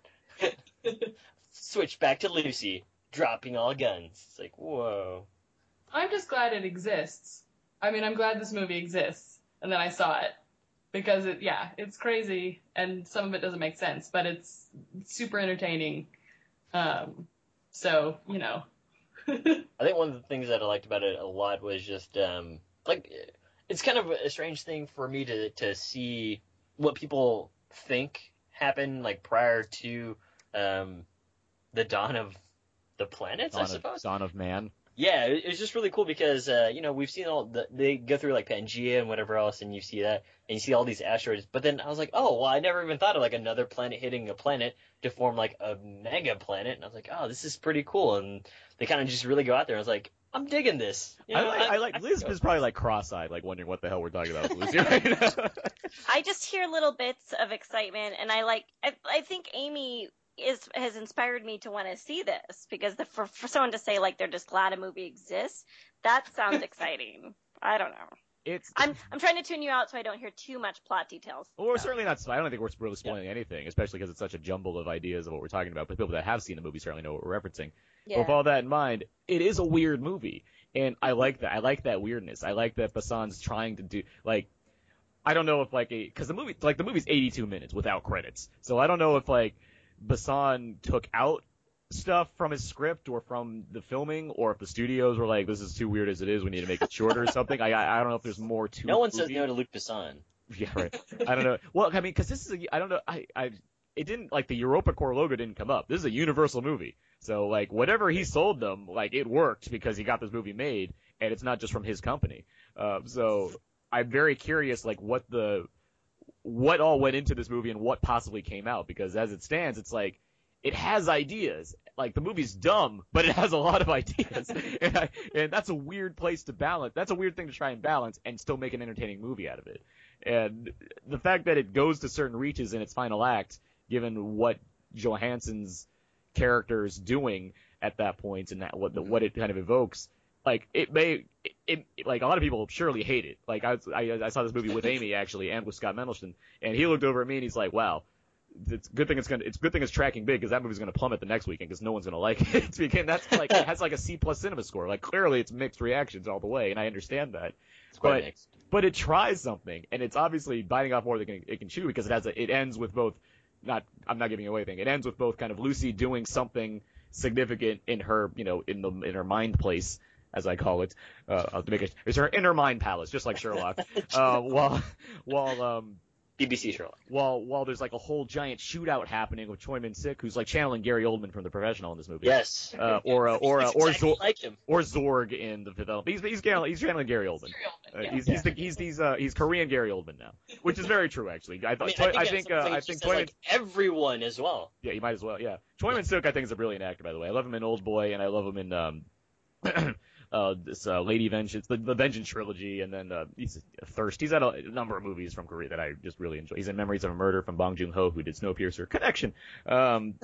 Switch back to Lucy, dropping all guns. It's like, whoa. I'm just glad it exists. I mean, I'm glad this movie exists, and then I saw it. Because, it, yeah, it's crazy, and some of it doesn't make sense, but it's super entertaining. Um, so, you know. I think one of the things that I liked about it a lot was just, um, like, it's kind of a strange thing for me to, to see what people think happened, like, prior to um, the dawn of the planets, dawn I suppose. Of, dawn of man. Yeah, it was just really cool because, uh, you know, we've seen all the, they go through like Pangea and whatever else, and you see that, and you see all these asteroids. But then I was like, oh, well, I never even thought of like another planet hitting a planet to form like a mega planet. And I was like, oh, this is pretty cool. And they kind of just really go out there. I was like, I'm digging this. You know, I, I, I like, I Liz is probably like cross-eyed, like wondering what the hell we're talking about with Lucy right now. I just hear little bits of excitement, and I like, I, I think Amy is has inspired me to want to see this, because the, for for someone to say like they're just glad a movie exists, that sounds exciting. I don't know. It's I'm I'm trying to tune you out so I don't hear too much plot details. Well, we're certainly not. I don't think we're really spoiling yeah. anything, especially because it's such a jumble of ideas of what we're talking about. But people that have seen the movie certainly know what we're referencing. Yeah. But with all that in mind, it is a weird movie, and I like that. I like that weirdness. I like that Besson's trying to do like. I don't know if like a because the movie like the movie's eighty-two minutes without credits, so I don't know if like Besson took out stuff from his script or from the filming, or if the studios were like, this is too weird as it is, we need to make it shorter or something. I I don't know if there's more to No one movie. says no to Luc Besson. Yeah, right. I don't know. Well, I mean, because this is a, I don't know, I, I, it didn't, like, the Europa Corps logo didn't come up. This is a Universal movie. So, like, whatever he sold them, like, it worked because he got this movie made, and it's not just from his company. Um, so, I'm very curious, like, what the, what all went into this movie and what possibly came out, because as it stands, it's like, it has ideas. Like, the movie's dumb, but it has a lot of ideas. and, I, and that's a weird place to balance. That's a weird thing to try and balance and still make an entertaining movie out of it. And the fact that it goes to certain reaches in its final act, given what Johansson's character is doing at that point and that, what, the, what it kind of evokes, like, it may, it, it, like, a lot of people surely hate it. Like, I, I, I saw this movie with Amy, actually, and with Scott Mendelsohn, and he looked over at me and he's like, wow, it's good thing it's gonna, it's good thing it's tracking big, because that movie's gonna plummet the next weekend, because no one's gonna like it. It's because that's like, it has like a C plus cinema score. Like, clearly it's mixed reactions all the way, and I understand that. It's quite but, mixed. But it tries something, and it's obviously biting off more than it can, it can chew, because it has a, it ends with both, not, I'm not giving away anything, it ends with both kind of Lucy doing something significant in her, you know, in the, in her mind place, as I call it, uh, I'll make it, it's her inner mind palace, just like Sherlock, uh, while, while, um, B B C Sherlock. While while there's like a whole giant shootout happening with Choi Min-sik, who's like channeling Gary Oldman from The Professional in this movie. Yes. Uh, or uh, or uh, or exactly Zorg, like him. or Zorg in the development. He's he's he's, he's channeling Gary Oldman. Uh, yeah. he's he's the, he's he's uh he's Korean Gary Oldman now, which is very true actually. I, I, mean, Choi, I I think think uh, I he think says, Choi like, everyone as well. yeah, he might as well. Yeah, Choi Min-sik I think is a brilliant actor, by the way. I love him in Old Boy, and I love him in um. Uh, this uh, Lady Vengeance, the, the Vengeance trilogy, and then uh, he's Thirst. He's had a, a number of movies from Korea that I just really enjoy. He's in Memories of a Murder from Bong Joon-ho, who did Snowpiercer. Connection. Um,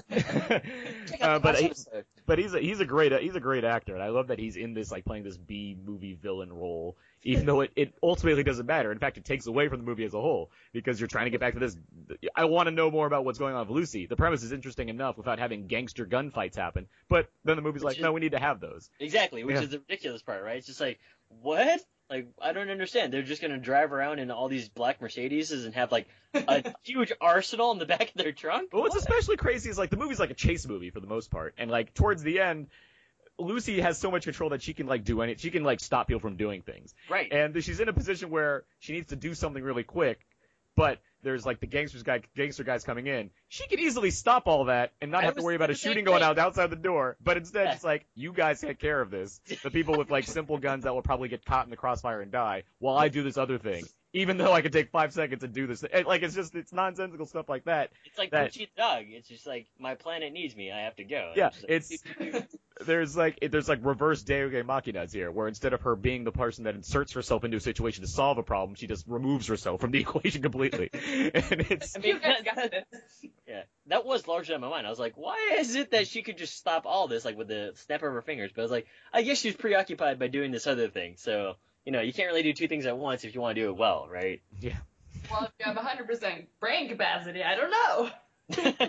uh, but he, but he's a, he's a great he's a great actor, and I love that he's in this, like, playing this B movie villain role, even though it, it ultimately doesn't matter. In fact, it takes away from the movie as a whole, because you're trying to get back to this. I want to know more about what's going on with Lucy. The premise is interesting enough without having gangster gunfights happen, but then the movie's Which like, is, no, we need to have those. Exactly, which Yeah. is the ridiculous part, right? It's just like, what? Like, I don't understand. They're just gonna drive around in all these black Mercedeses and have, like, a huge arsenal in the back of their trunk? Well, what's What? especially crazy is, like, the movie's like a chase movie for the most part, and, like, towards the end, Lucy has so much control that she can, like, do any, she can, like, stop people from doing things. Right. And she's in a position where she needs to do something really quick, but there's, like, the gangsters guy, gangster guys coming in. She could easily stop all that and not I have to was worry about a thinking the shooting same going thing. out outside the door. But instead, Yeah. it's like, you guys take care of this. The people with, like, simple guns that will probably get caught in the crossfire and die, while I do this other thing. Even though I could take five seconds and do this. Like, it's just, it's nonsensical stuff like that. It's like that, Poochie the dog. It's just like, my planet needs me. I have to go. Yeah, It's just it's there's like it, there's like reverse Deus Ex Machinas here, where instead of her being the person that inserts herself into a situation to solve a problem, she just removes herself from the equation completely. And it's I mean, You guys that, got this. yeah, that was largely on my mind. I was like, why is it that she could just stop all this, like, with the snap of her fingers? But I was like, I guess she's preoccupied by doing this other thing. So, you know, you can't really do two things at once if you want to do it well, right? yeah. Well, if you have one hundred percent brain capacity, I don't know.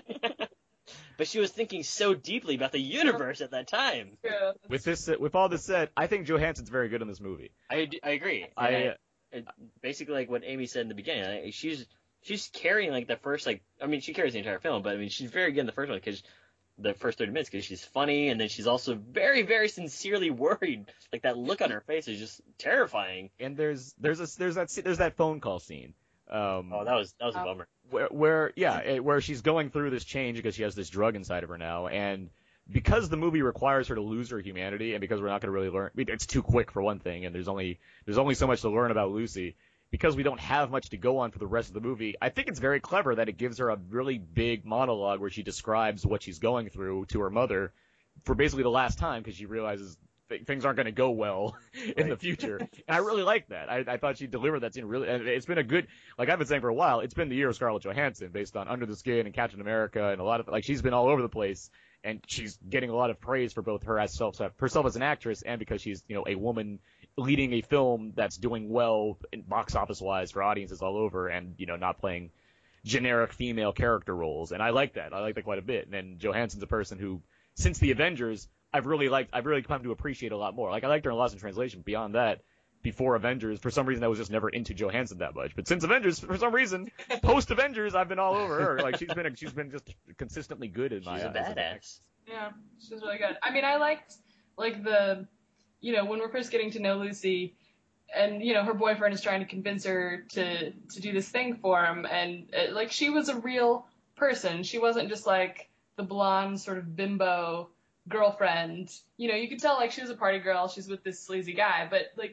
But she was thinking so deeply about the universe at that time. Yeah. With this, with all this said, I think Johansson's very good in this movie. I, I agree. I, And uh, I- basically, like what Amy said in the beginning, I, she's she's carrying, like, the first, like, I mean, she carries the entire film, but I mean, she's very good in the first one, because the first thirty minutes, because she's funny, and then she's also very, very sincerely worried. Like, that look on her face is just terrifying. And there's there's a, there's that there's that phone call scene. Um, Oh, that was that was a bummer. where, where yeah, it- where she's going through this change because she has this drug inside of her now, and because the movie requires her to lose her humanity, and because we're not going to really learn, it's too quick for one thing, and there's only there's only so much to learn about Lucy. Because we don't have much to go on for the rest of the movie, I think it's very clever that it gives her a really big monologue where she describes what she's going through to her mother for basically the last time, because she realizes th- things aren't going to go well in the future. And I really like that. I, I thought she delivered that scene really, and it's been a good, like I've been saying for a while, it's been the year of Scarlett Johansson based on Under the Skin and Captain America and a lot of, like, she's been all over the place, and she's getting a lot of praise for both her as self, herself as an actress and because she's, you know, a woman leading a film that's doing well in box office wise for audiences all over, and, you know, not playing generic female character roles. And I like that. I like that quite a bit. And then Johansson's a person who, since the Avengers, I've really liked, I've really come to appreciate a lot more. Like, I liked her in Lost in Translation. Beyond that, before Avengers, for some reason I was just never into Johansson that much. But since Avengers, for some reason, post Avengers, I've been all over her. Like, she's been, she's been just consistently good in my She's a eyes. badass. Yeah, she's really good. I mean, I liked, like, the, you know, when we're first getting to know Lucy, and, you know, her boyfriend is trying to convince her to, to do this thing for him, and, uh, like, she was a real person. She wasn't just, like, the blonde sort of bimbo girlfriend. You know, you could tell, like, she was a party girl, she's with this sleazy guy, but, like,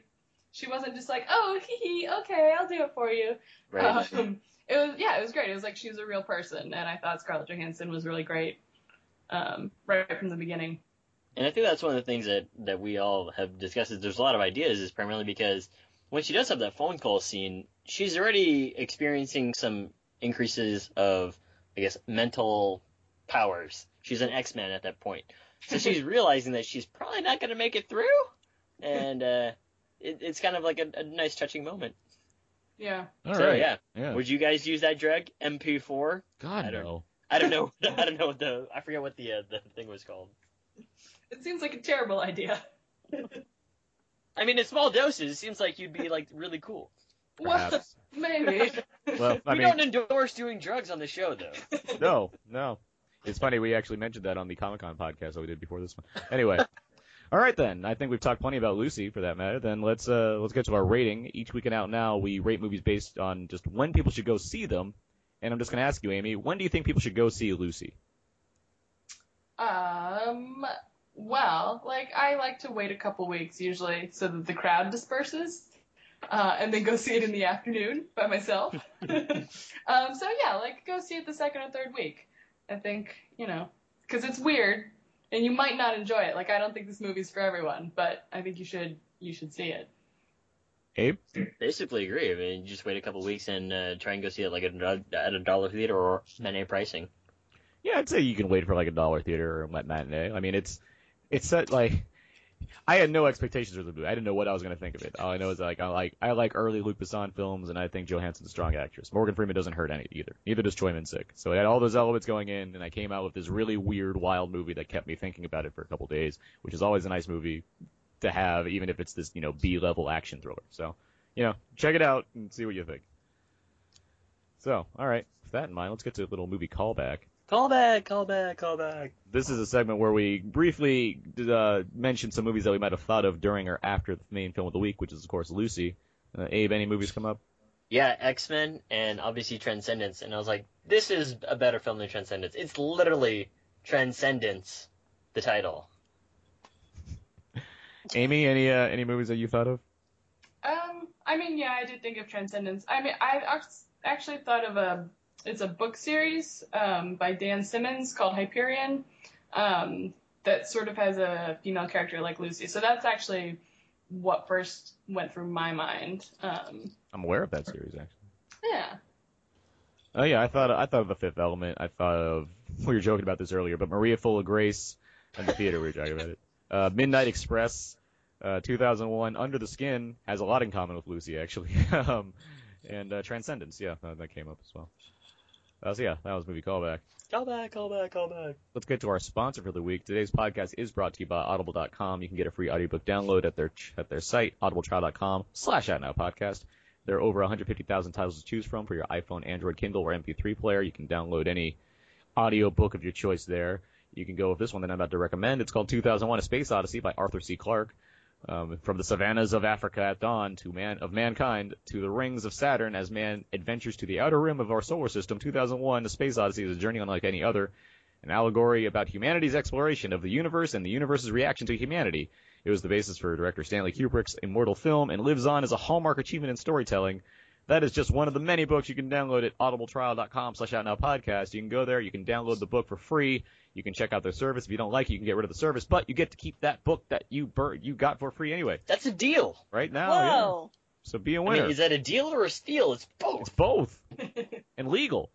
She wasn't just like, oh, hee hee, okay, I'll do it for you. Right. Um, it was, yeah, it was great. It was like she was a real person, and I thought Scarlett Johansson was really great um, right from the beginning. And I think that's one of the things that, that we all have discussed is there's a lot of ideas is primarily because when she does have that phone call scene, she's already experiencing some increases of, I guess, mental powers. She's an X-Men at that point. So she's realizing that she's probably not going to make it through. And uh, it, it's kind of like a, a nice touching moment. Yeah. All so, right. yeah. yeah. Would you guys use that drug? M P four? God, I don't, no. I don't know. I don't know what the, I forget what the, uh, the thing was called. It seems like a terrible idea. I mean, in small doses, it seems like you'd be, like, really cool. Well, maybe. Well, I we mean, don't endorse doing drugs on the show, though. no, no. It's funny, we actually mentioned that on the Comic-Con podcast that we did before this one. Anyway. All right, then. I think we've talked plenty about Lucy, for that matter. Then let's uh, let's get to our rating. Each week and Out Now, we rate movies based on just when people should go see them. And I'm just going to ask you, Amy, when do you think people should go see Lucy? Um, well, like, I like to wait a couple weeks, usually, so that the crowd disperses. Uh, and then go see it in the afternoon by myself. um, so yeah, like, go see it the second or third week. I think, you know, because it's weird, and you might not enjoy it. Like, I don't think this movie's for everyone, but I think you should you should see it. Abe? Basically agree. I mean, just wait a couple weeks and uh, try and go see it like at a, at a dollar theater or matinee pricing. Yeah, I'd say you can wait for like a dollar theater or a matinee. I mean, it's it's set like I had no expectations for the movie. I didn't know what I was going to think of it. All I know is like I like I like early Luc Besson films, and I think Johansson's a strong actress. Morgan Freeman doesn't hurt any either. Neither does Choi Min-sik. So it had all those elements going in, and I came out with this really weird, wild movie that kept me thinking about it for a couple days, which is always a nice movie to have, even if it's this you know B-level action thriller. So you know, check it out and see what you think. So, all right, with that in mind, let's get to a little movie callback. Call back, call back, call back. This is a segment where we briefly uh, mention some movies that we might have thought of during or after the main film of the week, which is, of course, Lucy. Uh, Abe, any movies come up? Yeah, X-Men and obviously Transcendence. And I was like, this is a better film than Transcendence. It's literally Transcendence, the title. Amy, any uh, any movies that you thought of? Um, I mean, yeah, I did think of Transcendence. I mean, I actually thought of a, it's a book series um, by Dan Simmons called Hyperion um, that sort of has a female character like Lucy. So that's actually what first went through my mind. Um, I'm aware of that series, actually. yeah. Oh yeah, I thought I thought of The Fifth Element. I thought of we were joking about this earlier, but Maria Full of Grace in the theater we were joking about it. Uh, Midnight Express, uh, two thousand one. Under the Skin has a lot in common with Lucy, actually. um, and uh, Transcendence, yeah, that, that came up as well. Uh, so yeah, that was movie callback. Call back, call back, call back. Let's get to our sponsor for the week. Today's podcast is brought to you by Audible dot com. You can get a free audiobook download at their at their site, audible trial dot com slash out now podcast. There are over one hundred fifty thousand titles to choose from for your iPhone, Android, Kindle, or M P three player. You can download any audiobook of your choice there. You can go with this one that I'm about to recommend. It's called two thousand one: A Space Odyssey by Arthur C. Clarke. Um, from the savannas of Africa at dawn to man of mankind to the rings of Saturn as man adventures to the outer rim of our solar system, two thousand one: A Space Odyssey is a journey unlike any other, an allegory about humanity's exploration of the universe and the universe's reaction to humanity. It was the basis for director Stanley Kubrick's immortal film and lives on as a hallmark achievement in storytelling. That is just one of the many books you can download at audible trial dot com slash out now podcast. You can go there, you can download the book for free. You can check out their service. If you don't like it, you can get rid of the service, but you get to keep that book that you bur- you got for free anyway. That's a deal. Right now, Whoa. yeah. So be a winner. I mean, is that a deal or a steal? It's both. It's both. And legal.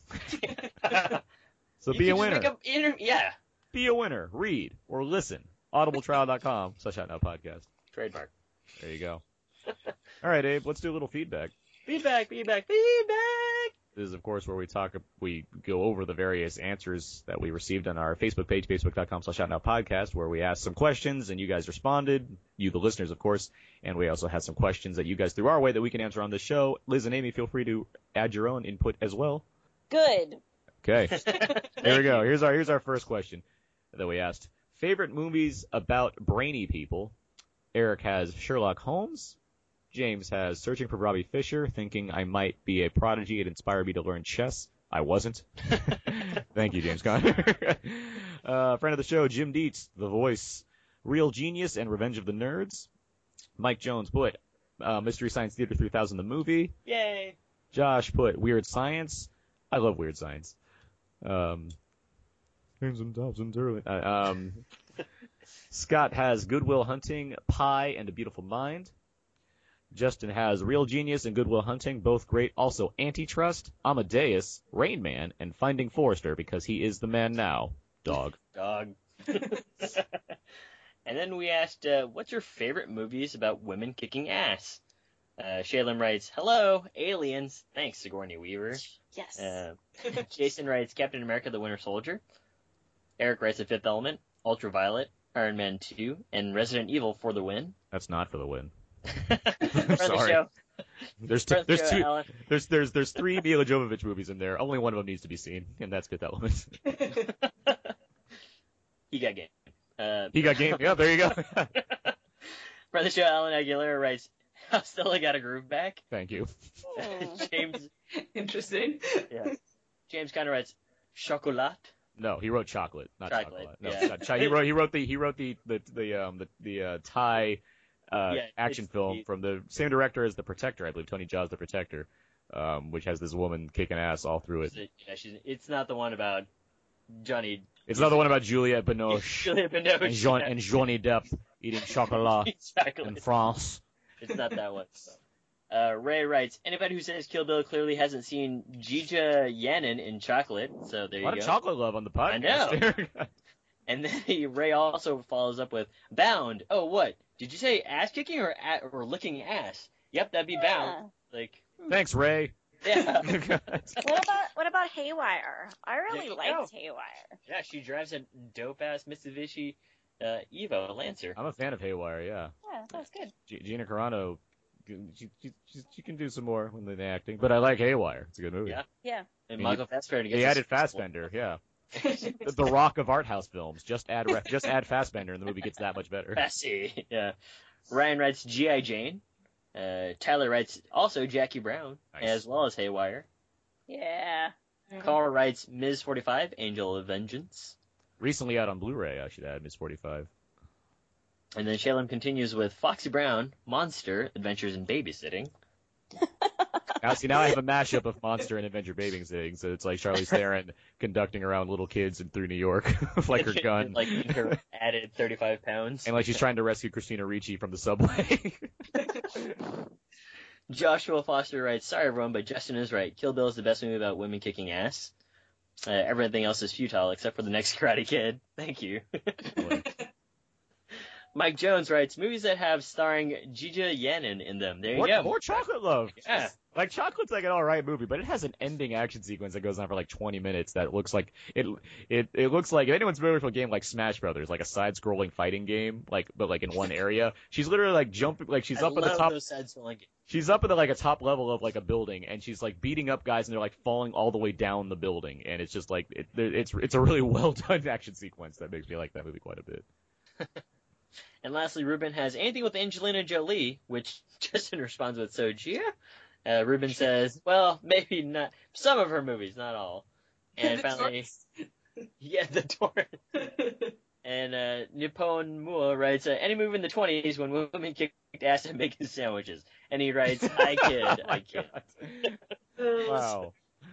So You be can a just winner. make a inter- yeah. Be a winner. Read or listen. audible trial dot com slash out now podcast. Trademark. There you go. All right, Abe, let's do a little feedback. Feedback, feedback, feedback. This is, of course, where we talk, we go over the various answers that we received on our Facebook page, facebook dot com slash out now podcast, where we asked some questions and you guys responded, you the listeners, of course, and we also had some questions that you guys threw our way that we can answer on the show. Liz and Amy, feel free to add your own input as well. Good. Okay. Here we go. Here's our here's our first question that we asked. Favorite movies about brainy people? Eric has Sherlock Holmes. James has Searching for Robbie Fisher, thinking I might be a prodigy. It inspired me to learn chess. I wasn't. Thank you, James Conner. uh, friend of the show, Jim Dietz, The Voice, Real Genius, and Revenge of the Nerds. Mike Jones, but uh, Mystery Science Theater three thousand, the movie. Yay! Josh put Weird Science. I love Weird Science. Um, Names and tops and turling. Uh, um, Scott has Goodwill Hunting, Pie, and A Beautiful Mind. Justin has Real Genius and Goodwill Hunting, both great. Also Antitrust, Amadeus, Rain Man, and Finding Forrester, because he is the man now. Dog. Dog. And then we asked, uh, what's your favorite movies about women kicking ass? Uh, Shaylin writes, hello, aliens. Thanks, Sigourney Weaver. Yes. Uh, Jason writes, Captain America the Winter Soldier. Eric writes, The Fifth Element, Ultraviolet, Iron Man two, and Resident Evil for the win. That's not for the win. Friend of the Sorry. show. There's two, Friend of the there's show, two, Alan. there's there's there's three Mila Jovovich movies in there. Only one of them needs to be seen, and that's Fifth Element. He got game. Uh, He got game. Yeah, there you go. Friend of the show, Alan Aguilera writes, I still got a groove back. Thank you. James. Interesting. Yeah. James kind of writes, chocolat. No, he wrote chocolate, not Chocolate, chocolate. No, yeah. not chi- he wrote he wrote the he wrote the the the um the the uh, Thai uh, Yeah, action it's film the- from the same director as The Protector, I believe, Tony Jaa's The Protector, um, which has this woman kicking ass all through it. Yeah, she's, it's not the one about Johnny. It's another one about Juliette Binoche Juliette Binoche. and, Jean, and Johnny Depp eating chocolat Exactly. in France. It's not that one. Uh, Ray writes, anybody who says Kill Bill clearly hasn't seen Jija Yannin in Chocolate, so there A lot you of go. chocolate love on the podcast. I know. And then he, Ray also follows up with, Bound. Oh, what? Did you say ass kicking or a- or licking ass? Yep, that'd be Yeah. Bound. Like, Thanks, Ray. yeah. What about what about Haywire? I really There you liked go. Haywire. Yeah, she drives a dope-ass Mitsubishi uh, Evo Lancer. I'm a fan of Haywire. Yeah, Yeah, that was good. G- Gina Carano, she, she she she can do some more when the acting, but I like Haywire. It's a good movie. Yeah. Yeah. And I mean, Michael Fassbender gets They a added sequel. Fassbender, yeah. the, the Rock of art house films. Just add Re- just add Fassbender, and the movie gets that much better. Fassy. Yeah. Ryan writes G I. Jane. Uh, Tyler writes also Jackie Brown, Nice. as well as Haywire. Yeah. Carl writes Miz forty-five, Angel of Vengeance. Recently out on Blu-ray, I should add, Miss forty-five. And then Shalem continues with Foxy Brown, Monster, Adventures in Babysitting. Now, see, now I have a mashup of Monster and Adventure Babysitting, so it's like Charlize Theron conducting around little kids in, through New York with like her gun. Like her added thirty-five pounds. And like she's trying to rescue Christina Ricci from the subway. Joshua Foster writes, sorry everyone, but Justin is right. Kill Bill is the best movie about women kicking ass. Uh, everything else is futile except for the next Karate Kid. Thank you. Mike Jones writes, movies that have starring Jija Yannin in them. There you more, go. more Chocolate Love. Yeah. Like, Chocolate's like an alright movie, but it has an ending action sequence that goes on for like twenty minutes that looks like, it it it looks like, if anyone's familiar with a game like Smash Brothers, like a side-scrolling fighting game, like, but like in one area, she's literally like jumping, like she's I up at the love top, those sides so like she's up at the, like a top level of like a building, and she's like beating up guys, and they're like falling all the way down the building, and it's just like, it, it's it's a really well done action sequence that makes me like that movie quite a bit. And lastly, Ruben has anything with Angelina Jolie, which Justin responds with, so Gia? Uh, Ruben says, well, maybe not. Some of her movies, not all. And The finally, yeah, the torrent. And uh, Nippon Mua writes, uh, any movie in the twenties when women kicked ass at making sandwiches. And he writes, I kid, I kid. Wow.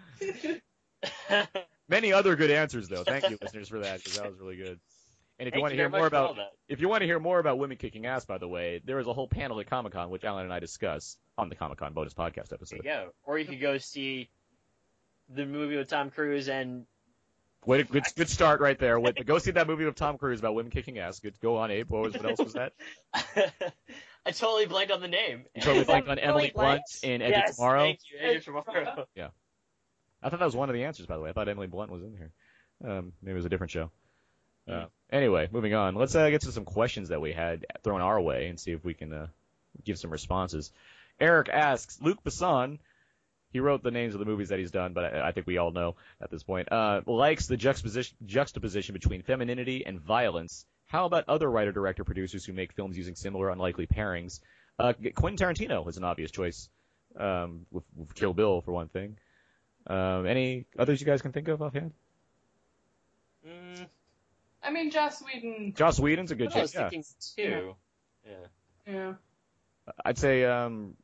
Many other good answers, though. Thank you, listeners, for that, because that was really good. And if Thank you want to you hear very more much for all about, that. if you want to hear more about women kicking ass, by the way, there was a whole panel at Comic Con, which Alan and I discuss on the Comic Con bonus podcast There episode. you go. Or you could go see the movie with Tom Cruise and Wait, a good, good start right there. With, go see that movie with Tom Cruise about women kicking ass. Good, go on, Abe. What was? What else was that? I totally blanked on the name. You totally blanked on Emily Blunt in Edge of Yes, Tomorrow. thank you, Edge of Tomorrow. Yeah, I thought that was one of the answers. By the way, I thought Emily Blunt was in here. Um, maybe it was a different show. Uh, anyway, moving on. Let's uh, get to some questions that we had thrown our way and see if we can uh, give some responses. Eric asks, Luc Besson, he wrote the names of the movies that he's done, but I, I think we all know at this point, uh, likes the juxtaposition, juxtaposition between femininity and violence. How about other writer, director, producers who make films using similar unlikely pairings? Uh, Quentin Tarantino is an obvious choice, um, with, with Kill Bill, for one thing. Um, any others you guys can think of offhand? Mm, I mean, Joss Whedon. Joss Whedon's a good I was choice, yeah. thinking two. Yeah. Yeah. I'd say um,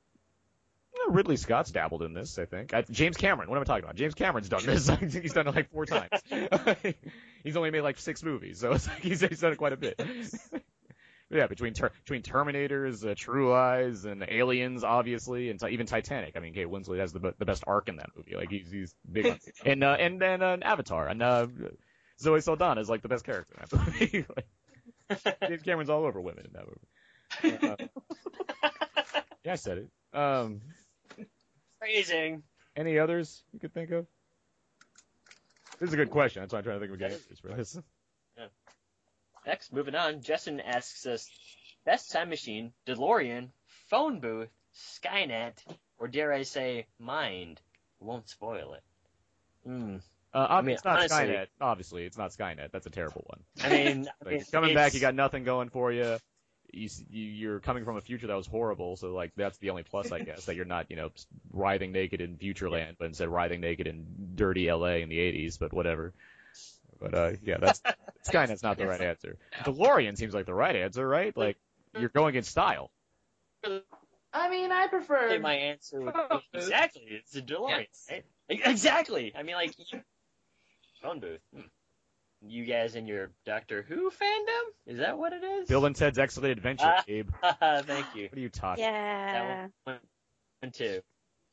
Ridley Scott's dabbled in this, I think. I, James Cameron, what am I talking about? James Cameron's done this. He's done it like four times. He's only made like six movies, so it's like he's, he's done it quite a bit. Yeah, between ter- between Terminators, uh, True Lies, and Aliens, obviously, and t- even Titanic. I mean, Kate Winslet has the the best arc in that movie. Like he's he's big on and uh, and then uh, Avatar, and uh, Zoe Saldana is like the best character in that movie. Like, James Cameron's all over women in that movie. Uh, yeah, I said it. Um, Phrasing. Any others you could think of? This is a good question. That's why I'm trying to think of good answers for this. Yeah. Next, moving on, Justin asks us, best time machine, DeLorean, phone booth, Skynet, or dare I say, mind. Won't spoil it. Hmm. Uh, I mean, it's not honestly, Skynet. Obviously, it's not Skynet. That's a terrible one. I mean, like, it's, coming it's, back, you got nothing going for you. You, you. You're coming from a future that was horrible, so like that's the only plus, I guess, that you're not, you know, writhing naked in Futureland, but instead writhing naked in dirty L A in the eighties. But whatever. But uh, yeah, that's Skynet's not the right answer. DeLorean seems like the right answer, right? Like you're going in style. I mean, I prefer. My answer would be exactly. It's a DeLorean, yes. Right? Exactly. I mean, like phone booth. Hmm. You guys in your Doctor Who fandom? Is that what it is? Bill and Ted's Excellent Adventure, uh, Abe. Thank you. What are you talking? Yeah. That one too.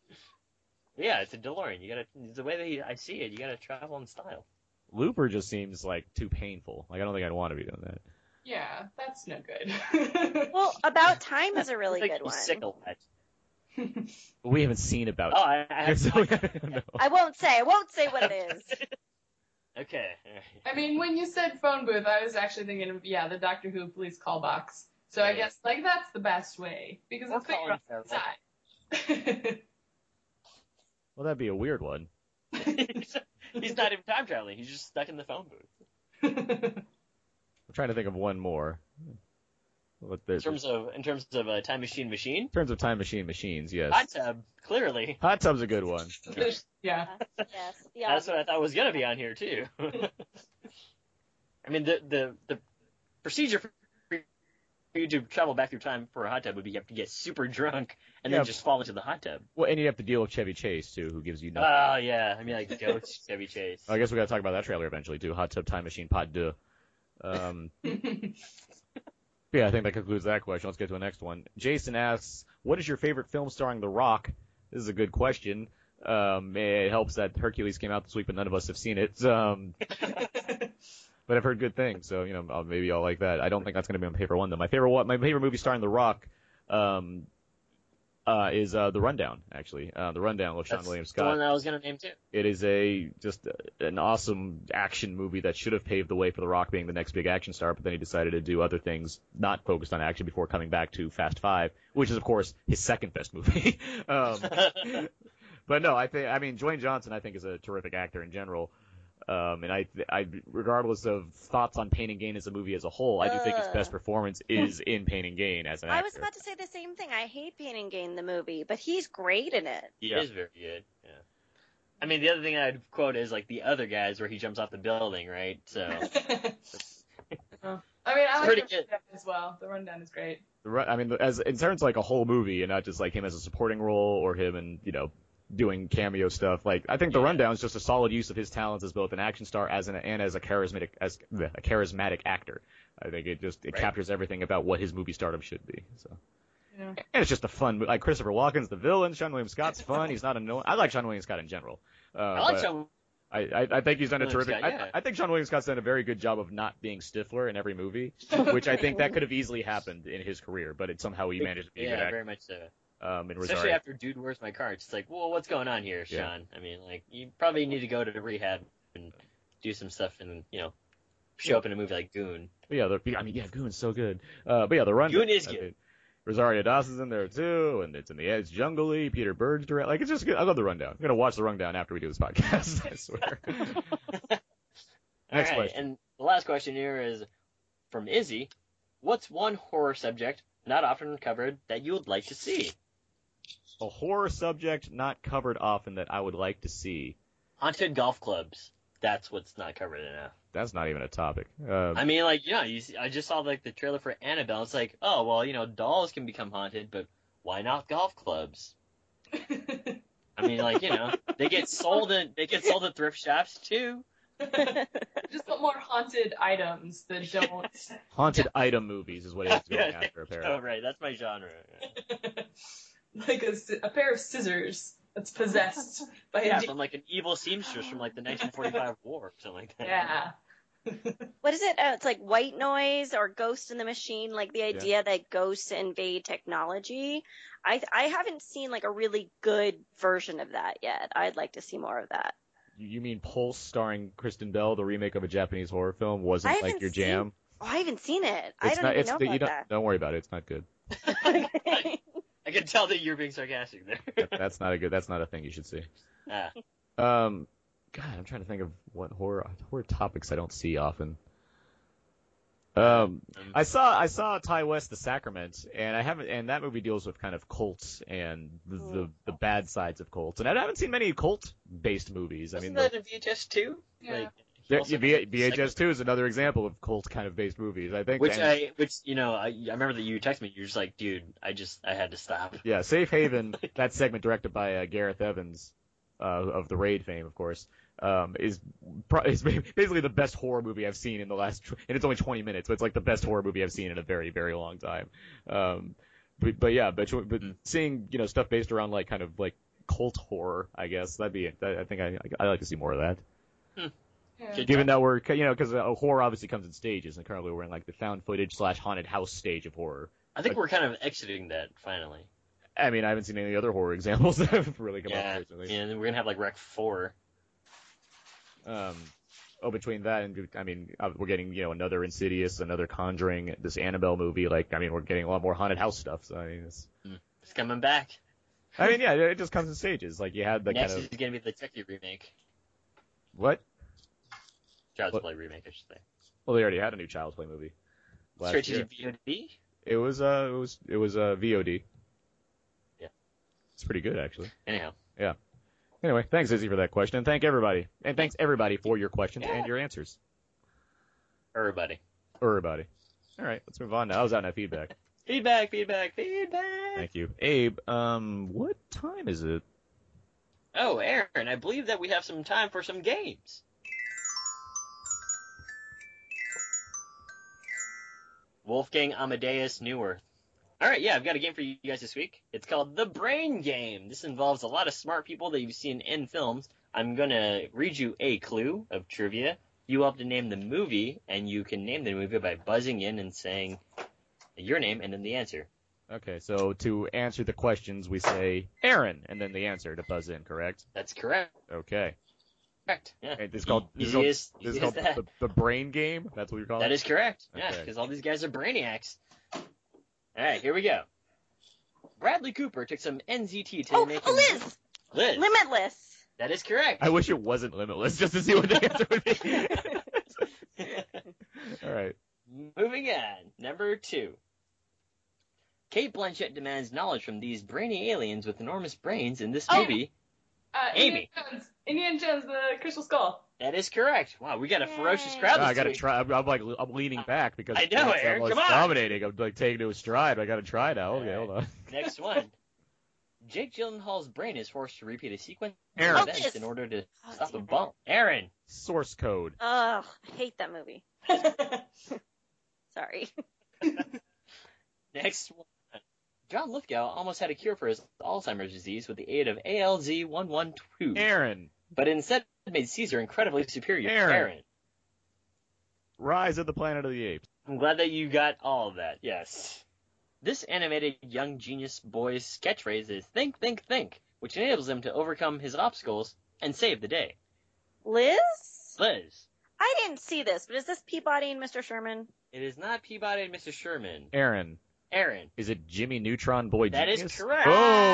Yeah, it's a DeLorean. You gotta. The way that you, I see it, you gotta travel in style. Looper just seems like too painful. Like I don't think I'd want to be doing that. Yeah, that's no good. Well, About Time is a really like good one. Sickle We haven't seen About Oh, I, I, so I, don't know. I won't say. I won't say what it is. Okay. I mean, when you said phone booth, I was actually thinking of, yeah, the Doctor Who police call box. So I guess, like, that's the best way. Because it's bigger on the side. Well, that'd be a weird one. he's, he's not even time traveling. He's just stuck in the phone booth. I'm trying to think of one more. What in terms of in terms of a time machine machine? In terms of time machine machines, yes. Hot tub, clearly. Hot tub's a good one. Yeah. Yes. Yeah. That's what I thought was gonna be on here too. I mean, the the the procedure for you to travel back through time for a hot tub would be you have to get super drunk and yeah. then just fall into the hot tub. Well, and you have to deal with Chevy Chase too, who gives you nothing. Oh yeah, I mean like goats, Chevy Chase. I guess we gotta talk about that trailer eventually too. Hot tub time machine pot deux. Um. Yeah, I think that concludes that question. Let's get to the next one. Jason asks, what is your favorite film starring The Rock? This is a good question. Um, it helps that Hercules came out this week, but none of us have seen it. Um, but I've heard good things, so you know maybe I'll like that. I don't think that's going to be my favorite one though. My favorite one, my favorite movie starring The Rock, um, uh, is uh, The Rundown. Actually, uh, The Rundown with Sean William Scott. The one that I was going to name too. It is a just a, an awesome action movie that should have paved the way for The Rock being the next big action star, but then he decided to do other things not focused on action before coming back to Fast Five, which is of course his second best movie. um, but no, I think I mean Dwayne Johnson I think is a terrific actor in general. Um, and I, I, regardless of thoughts on Pain and Gain as a movie as a whole, I do think his best performance is in Pain and Gain as an actor. I was about to say the same thing. I hate Pain and Gain, the movie, but he's great in it. He yeah. is very good. Yeah. I mean, the other thing I'd quote is like the other guys where he jumps off the building, right? So. oh. I mean, I like pretty the good. Rundown as well. The Rundown is great. I mean, as in terms of like a whole movie, and not just like him as a supporting role or him and you know. doing cameo stuff. Like I think The Rundown is just a solid use of his talents as both an action star as an and as a charismatic as a charismatic actor. I think it just it right. captures everything about what his movie stardom should be. So. Yeah. And it's just a fun like Christopher Walken's the villain. Sean William Scott's fun. He's not annoying. I like Sean William Scott in general. Uh, I like Sean. I, I, I think he's done a William terrific. Scott, yeah. I, I think Sean William Scott's done a very good job of not being Stifler in every movie, which I think that could have easily happened in his career, but it somehow he managed to be a Yeah, good actor. very much so. Um, in Especially Rosario. after Dude, Where's My Car? It's just like, well, what's going on here, Sean? Yeah. I mean, like, you probably need to go to rehab and do some stuff and, you know, show up in a movie like Goon. But yeah, the, I mean, yeah, Goon's so good. Uh, but yeah, the run. Goon is I good. mean, Rosario Dawson's in there too, and it's in the edge jungly. Peter Bird's direct. Like it's just good. I love the Rundown. I'm gonna watch the Rundown after we do this podcast. I swear. Next All right, question. and the last question here is from Izzy. What's one horror subject not often covered that you would like to see? A horror subject not covered often that I would like to see. Haunted golf clubs. that's what's not covered enough. That's not even a topic. Um, I mean, like, yeah, you see, I just saw like the trailer for Annabelle. It's like, oh well, you know, dolls can become haunted, but why not golf clubs? I mean, like, you know, they get sold in they get sold at thrift shops too. Just want more haunted items that don't. haunted item movies is what it's going Yeah, after, apparently. Oh, right, that's my genre. Like a, sci- a pair of scissors that's possessed by Yeah, a from like an evil seamstress from like the nineteen forty-five war or something like that. yeah. What is it? Uh, it's like white noise or Ghost in the Machine, like the idea that ghosts invade technology. I I haven't seen like a really good version of that yet. I'd like to see more of that. You you mean Pulse, starring Kristen Bell, the remake of a Japanese horror film, I wasn't haven't like your seen- jam? Oh, I haven't seen it. I It's don't not. even It's know the, about you don't. that. Don't worry about it. It's not good. Okay. I can tell that you're being sarcastic there. That- that's not a good. That's not a thing you should see. Ah. Um, God, I'm trying to think of what horror horror topics I don't see often. Um, I saw I saw Ty West, The Sacrament, and I haven't, and that movie deals with kind of cults and the the, the bad sides of cults, and I haven't seen many cult-based movies. I mean, Wasn't that a V H S too? Yeah. Like, he the, also V- has a V H S two is another example of cult kind of based movies. I think. Which and- I, which you know, I, I remember that you texted me. You're just like, dude, I just, I had to stop. Yeah, Safe Haven, that segment directed by uh, Gareth Evans, uh, of the Raid fame, of course, um, is pro- is basically the best horror movie I've seen in the last, tw- and it's only twenty minutes, but it's like the best horror movie I've seen in a very, very long time. Um, but, but yeah, but, but seeing, you know, stuff based around like kind of like cult horror, I guess, that'd be, that, I think I, I like to see more of that. Hmm. Yeah. Given that we're, you know, because uh, horror obviously comes in stages, and currently we're in like the found footage slash haunted house stage of horror. I think we're kind of exiting that finally. I mean, I haven't seen any other horror examples that have really come Yeah, up recently. and then we're gonna have like Rec Four. Um, oh, between that and, I mean, uh, we're getting, you know, another Insidious, another Conjuring, this Annabelle movie. Like, I mean, we're getting a lot more haunted house stuff. So I mean, it's, It's coming back. I mean, yeah, it just comes in stages. Like you had the Next kind of is gonna be the Chucky remake. what? Child's What? Play remake, I should say. Well, they already had a new Child's Play movie. last Straight to year. V O D. It was uh, it was it was uh, V O D. Yeah. It's pretty good actually. Anyhow. Yeah. Anyway, thanks Izzy for that question, and thank everybody, and thanks everybody for your questions Yeah. and your answers. Everybody. Everybody. All right, let's move on now. I was out in that feedback. Feedback, feedback, feedback. Thank you, Abe. Um, what time is it? Oh, Aaron, I believe that we have some time for some games. Wolfgang Amadeus Neuwirth. All right, yeah, I've got a game for you guys this week. It's called The Brain Game. This involves a lot of smart people that you've seen in films. I'm going to read you a clue of trivia. You have to name the movie, and you can name the movie by buzzing in and saying your name and then the answer. Okay, so to answer the questions, we say Aaron, and then the answer to buzz in, correct? That's correct. Okay. Correct. Yeah. Hey, this is called, this is Easy called, as- this is easy called as that. the, the brain game? That's what you're calling That it? is correct. Yeah, Okay. because all these guys are brainiacs. All right, here we go. Bradley Cooper took some N Z T to Oh, make oh, a- Liz! Liz. Limitless. That is correct. I wish it wasn't Limitless, just to see what the answer would be. All right. Moving on. Number two. Kate Blanchett demands knowledge from these brainy aliens with enormous brains in this Oh. movie. Uh, Amy. Indiana Jones. Indiana Jones, the Crystal Skull. That is correct. Wow, we got a ferocious crowd No, this I gotta week. try. I'm, I'm like, I'm leaning back because I know, it's Aaron, almost come on. dominating. I'm like taking it to a stride. I gotta try now. Okay, hold on. Next one. Jake Gyllenhaal's brain is forced to repeat a sequence Aaron. of events in order to stop a bomb. Aaron. Source code. Ugh, I hate that movie. Sorry. Next one. John Lithgow almost had a cure for his Alzheimer's disease with the aid of A L Z one twelve. Aaron. But instead made Caesar incredibly superior. Aaron. Rise of the Planet of the Apes. I'm glad that you got all of that. Yes. This animated young genius boy's catchphrase is think, think, think, which enables him to overcome his obstacles and save the day. Liz? Liz. I didn't see this, but is this Peabody and Mister Sherman? It is not Peabody and Mister Sherman. Aaron. Aaron. Is it Jimmy Neutron Boy That Genius? is correct. Boom!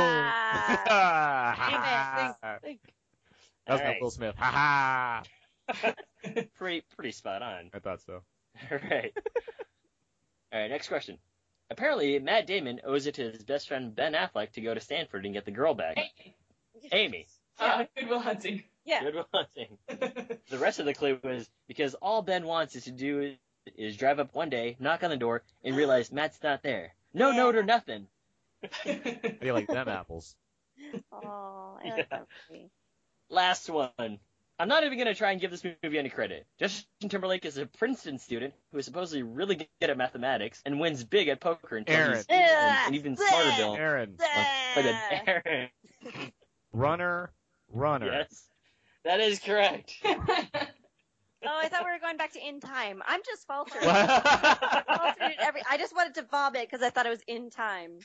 Ah. Think, think. That was All not right. Will Smith. Ha ha! pretty, pretty spot on. I thought so. All right. All right, next question. Apparently, Matt Damon owes it to his best friend Ben Affleck to go to Stanford and get the girl back. Amy. Amy. Uh, Good Will Hunting. Yeah. Good hunting. The rest of the clue was because all Ben wants is to do is drive up one day, knock on the door, and realize Matt's not there. No Yeah. note or nothing. They like them apples. Oh, I Yeah. like that movie. Last one. I'm not even going to try and give this movie any credit. Justin Timberlake is a Princeton student who is supposedly really good at mathematics and wins big at poker until Aaron. he's an, an even smarter Bill. Aaron. Like a Aaron. Runner, runner. Yes, that is correct. Oh, I thought we were going back to In Time. I'm just faltering. faltering every. I just wanted to vomit because I thought it was In Time.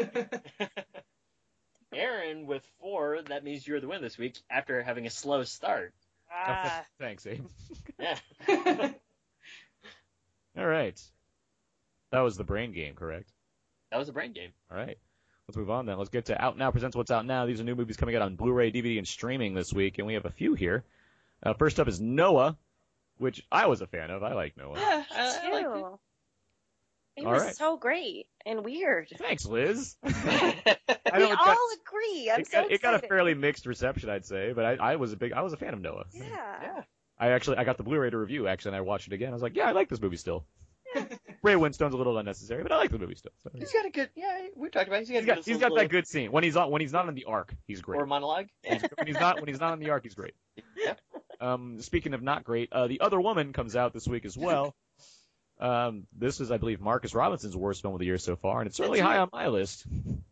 Aaron with four. That means you're the winner this week after having a slow start. Ah. Thanks, Abe. Yeah. All right. That was the brain game, correct? That was a brain game. All right. Let's move on then. Let's get to Out Now Presents What's Out Now. These are new movies coming out on Blu-ray, D V D, and streaming this week, and we have a few here. Uh, first up is Noah, which I was a fan of. I like Noah. Yeah, I like it. It All was right. so great and weird. Thanks, Liz. We I know it all got- agree. I'm it, so got, it got a excited. fairly mixed reception, I'd say, but I, I was a big, I was a fan of Noah. Yeah. Yeah. I actually, I got the Blu-ray to review actually, and I watched it again. I was like, yeah, I like this movie still. Ray Winstone's a little unnecessary, but I like the movie still. So, yeah. He's got a good. Yeah, we talked about. It. He's got. He's got, a he's good got little- that good scene when he's on, when he's not on the arc. He's great. Or monologue. He's- when he's not, when he's not on the arc, he's great. Yep. Um, speaking of not great, uh, The Other Woman comes out this week as well. Um, this is, I believe, Marcus Robinson's worst film of the year so far, and it's certainly high on my list.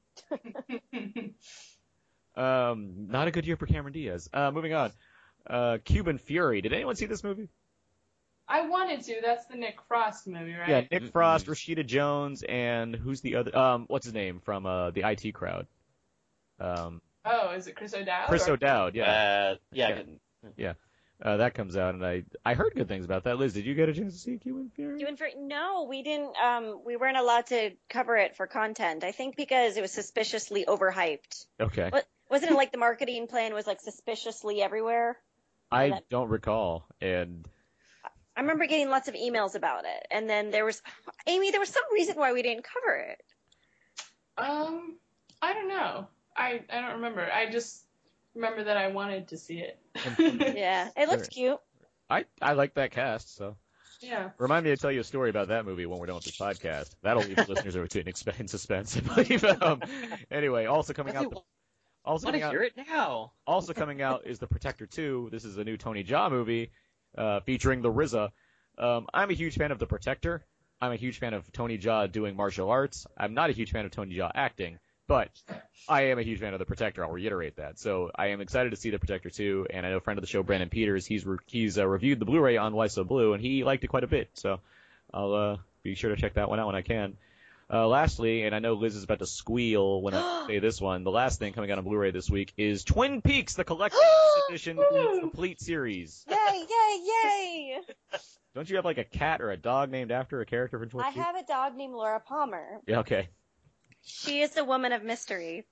um, not a good year for Cameron Diaz. Uh, moving on. Uh, Cuban Fury. Did anyone see this movie? I wanted to. That's the Nick Frost movie, right? Yeah, Nick Frost, Rashida Jones, and who's the other? Um, what's his name from uh, the I T crowd? Um, Oh, is it Chris O'Dowd? Chris or- O'Dowd. Yeah, Uh, yeah. Yeah. good. yeah. Uh, that comes out, and I I heard good things about that. Liz, did you get a chance to see Cuban Fury? Doing for no, we didn't. Um, we weren't allowed to cover it for content. I think because it was suspiciously overhyped. Okay. What, wasn't it like the marketing plan was like suspiciously everywhere? I that- don't recall, and I remember getting lots of emails about it, and then there was Amy. There was some reason why we didn't cover it. Um, I don't know. I I don't remember. I just remember that I wanted to see it. Yeah, it looked cute. I I like that cast. So Yeah. remind me to tell you a story about that movie when we're done with this podcast. That'll leave the listeners over to in exp- in suspense, I believe. Um, anyway, also coming out. The, also I want coming to out. hear it now. Also coming out is The Protector two. This is a new Tony Jaa movie uh, featuring the R Z A. Um, I'm a huge fan of The Protector. I'm a huge fan of Tony Jaa doing martial arts. I'm not a huge fan of Tony Jaa acting, but I am a huge fan of The Protector. I'll reiterate that. So I am excited to see The Protector two, and I know a friend of the show, Brandon Peters, he's re- he's uh, reviewed the Blu-ray on Why So Blue, and he liked it quite a bit. So I'll uh, be sure to check that one out when I can. Uh, lastly, and I know Liz is about to squeal when I say this one, the last thing coming out on Blu-ray this week is Twin Peaks, the collector's edition complete series. Yay! Yay! Yay! Don't you have like a cat or a dog named after a character from Twin I Peaks? have a dog named Laura Palmer. Yeah, okay. She is a woman of mystery.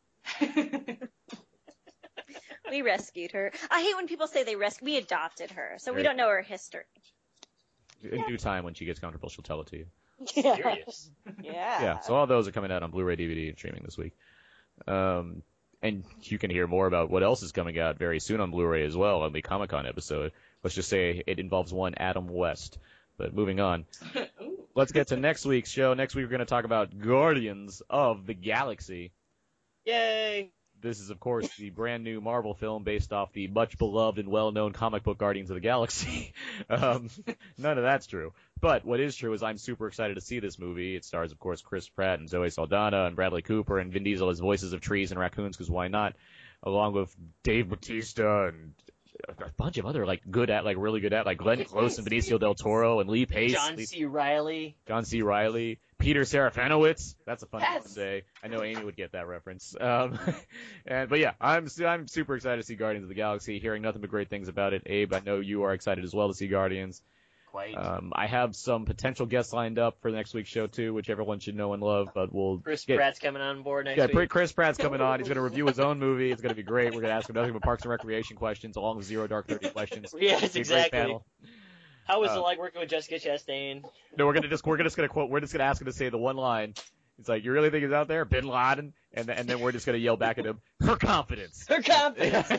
We rescued her. I hate when people say they rescued. We adopted her, so we Right. don't know her history. In due time, when she gets comfortable, she'll tell it to you. Yeah. Serious. Yeah. Yeah, so all those are coming out on Blu-ray, D V D, and streaming this week. Um, and you can hear more about what else is coming out very soon on Blu-ray as well on the Comic-Con episode. Let's just say it involves one Adam West. But moving on, let's get to next week's show. Next week we're going to talk about Guardians of the Galaxy. Yay! This is, of course, the brand new Marvel film based off the much beloved and well-known comic book Guardians of the Galaxy. um, none of that's true. But what is true is I'm super excited to see this movie. It stars, of course, Chris Pratt and Zoe Saldana and Bradley Cooper and Vin Diesel as voices of trees and raccoons, because why not? Along with Dave Bautista and a bunch of other like good at like really good at like Glenn Close and Benicio del Toro and Lee Pace, John Lee- C. Riley. John C. Riley, Peter Serafinowicz. That's a fun Yes. one to say. I know Amy would get that reference. Um, and but yeah, I'm su- I'm super excited to see Guardians of the Galaxy. Hearing nothing but great things about it. Abe, I know you are excited as well to see Guardians. Quite. Um, I have some potential guests lined up for the next week's show too, which everyone should know and love. But we'll Chris get, Pratt's coming on board next yeah, week. Chris Pratt's coming on. He's going to review his own movie. It's going to be great. We're going to ask him nothing but Parks and Recreation questions, along with Zero Dark Thirty questions. Yes, It's a great exactly. panel. How was Uh, it like working with Jessica Chastain? No, we're gonna just we're just gonna quote. We're just gonna ask him to say the one line, It's like, you really think he's out there? Bin Laden? And, th- and then we're just going to yell back at him, her confidence. Her confidence.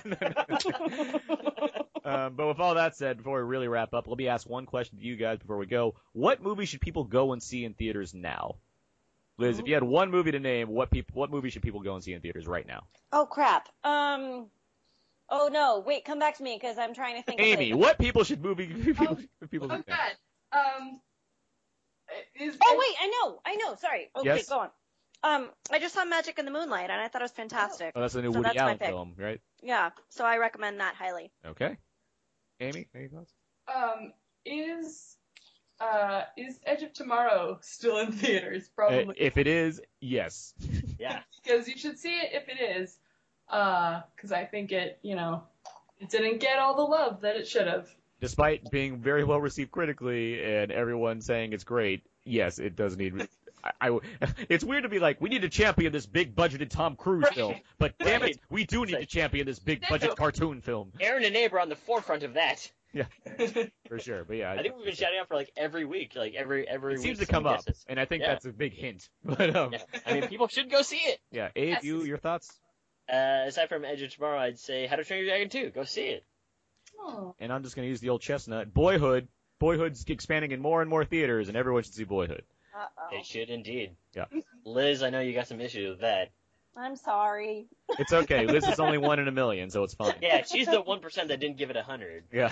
um, but with all that said, before we really wrap up, let me ask one question to you guys before we go. What movie should people go and see in theaters now? Liz, if you had one movie to name, what peop- what movie should people go and see in theaters right now? Oh, crap. Um, oh, no. Wait, come back to me, because I'm trying to think Amy, of it. what people should movie people, Oh, people oh should God. Um, is, Oh, wait, I know. I know. Sorry. Okay, Yes? go on. Um, I just saw Magic in the Moonlight, and I thought it was fantastic. Oh, that's the new So Woody that's my Allen pick. film, right? Yeah, so I recommend that highly. Okay. Amy, any thoughts? um, is, uh, is Edge of Tomorrow still in theaters? Uh, Probably. if it is, yes. Yeah. Because you should see it if it is. Uh, because I think it, you know, it didn't get all the love that it should have. Despite being very well received critically and everyone saying it's great, yes, it does need. I, I, it's weird to be like, we need to champion this big budgeted Tom Cruise Right. film, but damn Right. it, we do need to champion this big budget cartoon film. Aaron and Abe are on the forefront of that. Yeah, for sure. But yeah, I think we've been shouting out for like every week, like every every it week. seems to come someone up, guesses. and I think Yeah. that's a big hint. But um, Yeah. I mean, people should go see it. yeah, Abe, Yes. you your thoughts? Uh, aside from Edge of Tomorrow, I'd say How to Train Your Dragon two. Go see it. Oh. And I'm just gonna use the old chestnut. Boyhood. Boyhood's expanding in more and more theaters, and everyone should see Boyhood. Uh-oh. They should indeed. Yeah. Liz, I know you got some issues with that. I'm sorry. It's okay. Liz is only one in a million, so it's fine. Yeah, she's the one percent that didn't give it a hundred. Yeah.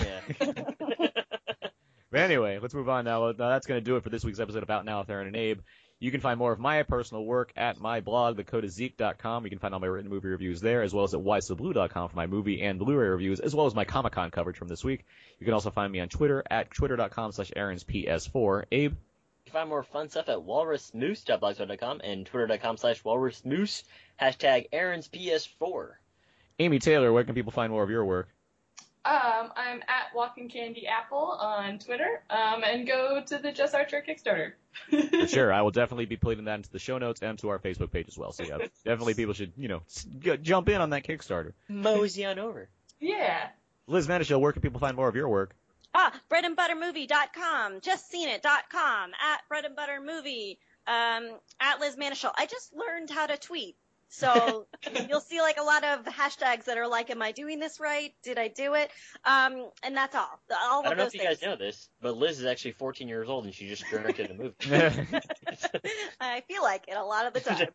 But anyway, let's move on now. Now that's going to do it for this week's episode of Out Now with Aaron and Abe. You can find more of my personal work at my blog, the code is zeke dot com. You can find all my written movie reviews there, as well as at why so blue dot com for my movie and Blu-ray reviews, as well as my Comic-Con coverage from this week. You can also find me on Twitter at twitter dot com slash Aaron's P S four. Abe? You can find more fun stuff at walrus moose dot blogspot dot com and twitter dot com slash walrus moose, hashtag Aaron's P S four. Amy Taylor, where can people find more of your work? Um, I'm at Walking Candy Apple on Twitter. Um, and go to the Jess Archer Kickstarter. For sure. I will definitely be putting that into the show notes and to our Facebook page as well. So yeah, definitely people should, you know, g- jump in on that Kickstarter. Mosey on over. Yeah. Liz Manischel, where can people find more of your work? Ah, bread and butter movie dot com, just seen it dot com, at bread and butter movie, um, at Liz Manischel. I just learned how to tweet. So you'll see like a lot of hashtags that are like, am I doing this right? Did I do it? Um, and that's all. All I don't of know those if you things. guys know this, but Liz is actually fourteen years old and she just directed a movie. I feel like it a lot of the time.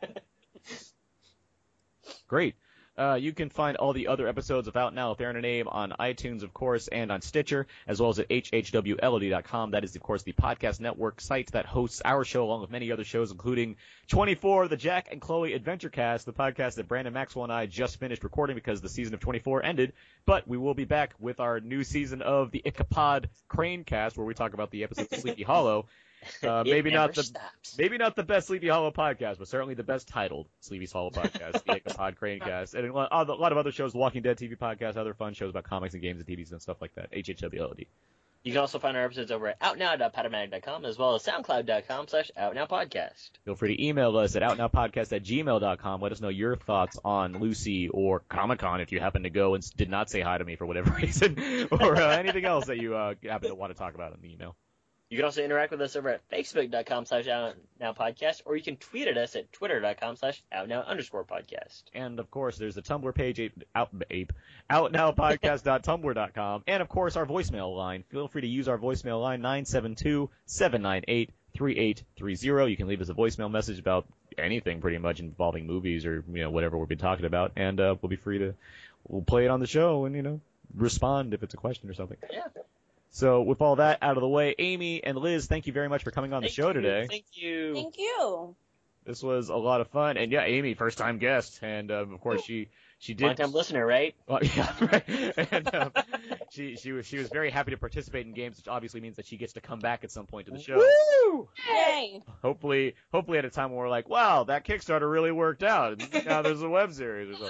Great. Uh, you can find all the other episodes of Out Now with Aaron and Abe on iTunes, of course, and on Stitcher, as well as at H H W L O D dot com. That is, of course, the podcast network site that hosts our show along with many other shows, including twenty-four, the Jack and Chloe Adventure Cast, the podcast that Brandon Maxwell and I just finished recording because the season of twenty-four ended. But we will be back with our new season of the Ichabod Crane Cast, where we talk about the episode of Sleepy Hollow. Uh, It maybe not never the stops. maybe not the best Sleepy Hollow podcast, but certainly the best titled Sleepy Hollow podcast, the Ichabod Crane Cast, and a lot, a lot of other shows, The Walking Dead T V podcast, other fun shows about comics and games and T Vs and stuff like that. H H W L O D. You can also find our episodes over at outnow dot podomatic dot com as well as soundcloud dot com slash outnowpodcast. Feel free to email us at outnowpodcast at gmail dot com. Let us know your thoughts on Lucy or Comic-Con if you happen to go and s- did not say hi to me for whatever reason, or uh, anything else that you uh, happen to want to talk about in the email. You can also interact with us over at facebook dot com slash outnowpodcast, or you can tweet at us at twitter dot com slash outnow underscore podcast. And, of course, there's the Tumblr page, ape, out, ape, outnowpodcast dot tumblr dot com. And, of course, our voicemail line. Feel free to use our voicemail line, nine seven two, seven nine eight, three eight three zero. You can leave us a voicemail message about anything pretty much involving movies or, you know, whatever we've been talking about. And uh, we'll be free to, we'll play it on the show and, you know, respond if it's a question or something. Yeah. So with all that out of the way, Amy and Liz, thank you very much for coming on the Thank show you, today. Thank you. Thank you. This was a lot of fun. And yeah, Amy, first time guest. And uh, of course she, she did. Long time listener, right? Well, yeah, right. And um, she, she was, she was very happy to participate in games, which obviously means that she gets to come back at some point to the show. Woo! Yay. Hopefully, hopefully at a time when we're like, wow, that Kickstarter really worked out. Now there's a web series or something.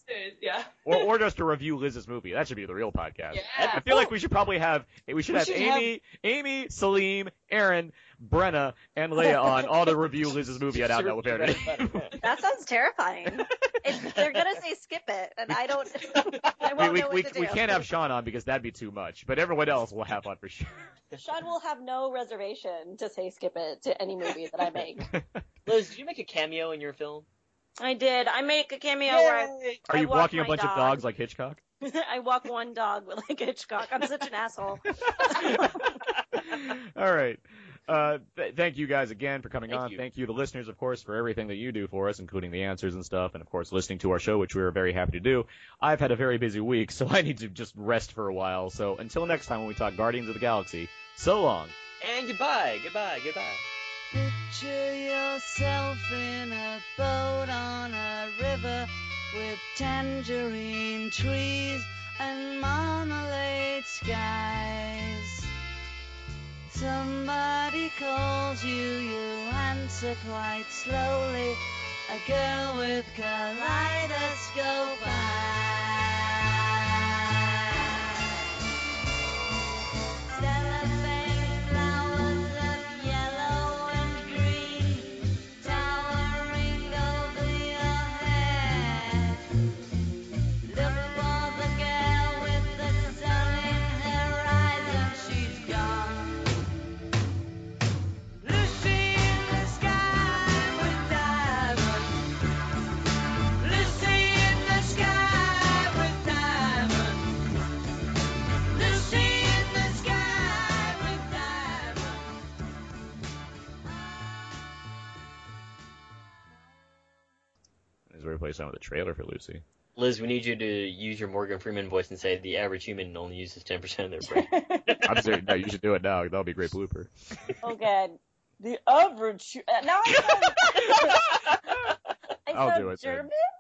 Yeah. Or, or just to review Liz's movie. That should be the real podcast. Yeah. I feel like we should probably have we should We have should Amy, Amy, Salim, Aaron, Brenna, and Leia on all to review Liz's movie at Out Now with Aaron. That sounds terrifying. It's, they're gonna say skip it, and I don't. I We, won't we, know what we, to do. we can't have Sean on because that'd be too much, but everyone else will have on for sure. Sean will have no reservation to say skip it to any movie that I make. Liz, did you make a cameo in your film? I did. I make a cameo where I, Are I you walk walking a my bunch dog. of dogs like Hitchcock? I walk one dog with like Hitchcock. I'm such an asshole. All right. Uh, th- thank you guys again for coming Thank on. you. Thank you, the listeners, of course, for everything that you do for us, including the answers and stuff, and of course listening to our show, which we are very happy to do. I've had a very busy week, so I need to just rest for a while. So until next time when we talk Guardians of the Galaxy, so long. And goodbye, goodbye, goodbye. Picture yourself in a boat on a river with tangerine trees and marmalade skies. Somebody calls you, you answer quite slowly. A girl with kaleidoscope eyes. Cellophane flowers of yellow and green towering over your head. Look for the girl with the sun in her eyes and she's gone. Lucy in the sky with diamonds. Lucy in the sky with diamonds. Lucy in the sky with diamonds. Is there a place on with a trailer for Lucy? Liz, we need you to use your Morgan Freeman voice and say the average human only uses ten percent of their brain. I'm serious. No, you should do it now. That'll be a great blooper. Oh god, the average. Uh, now I sound. I I'll sound do it then. German.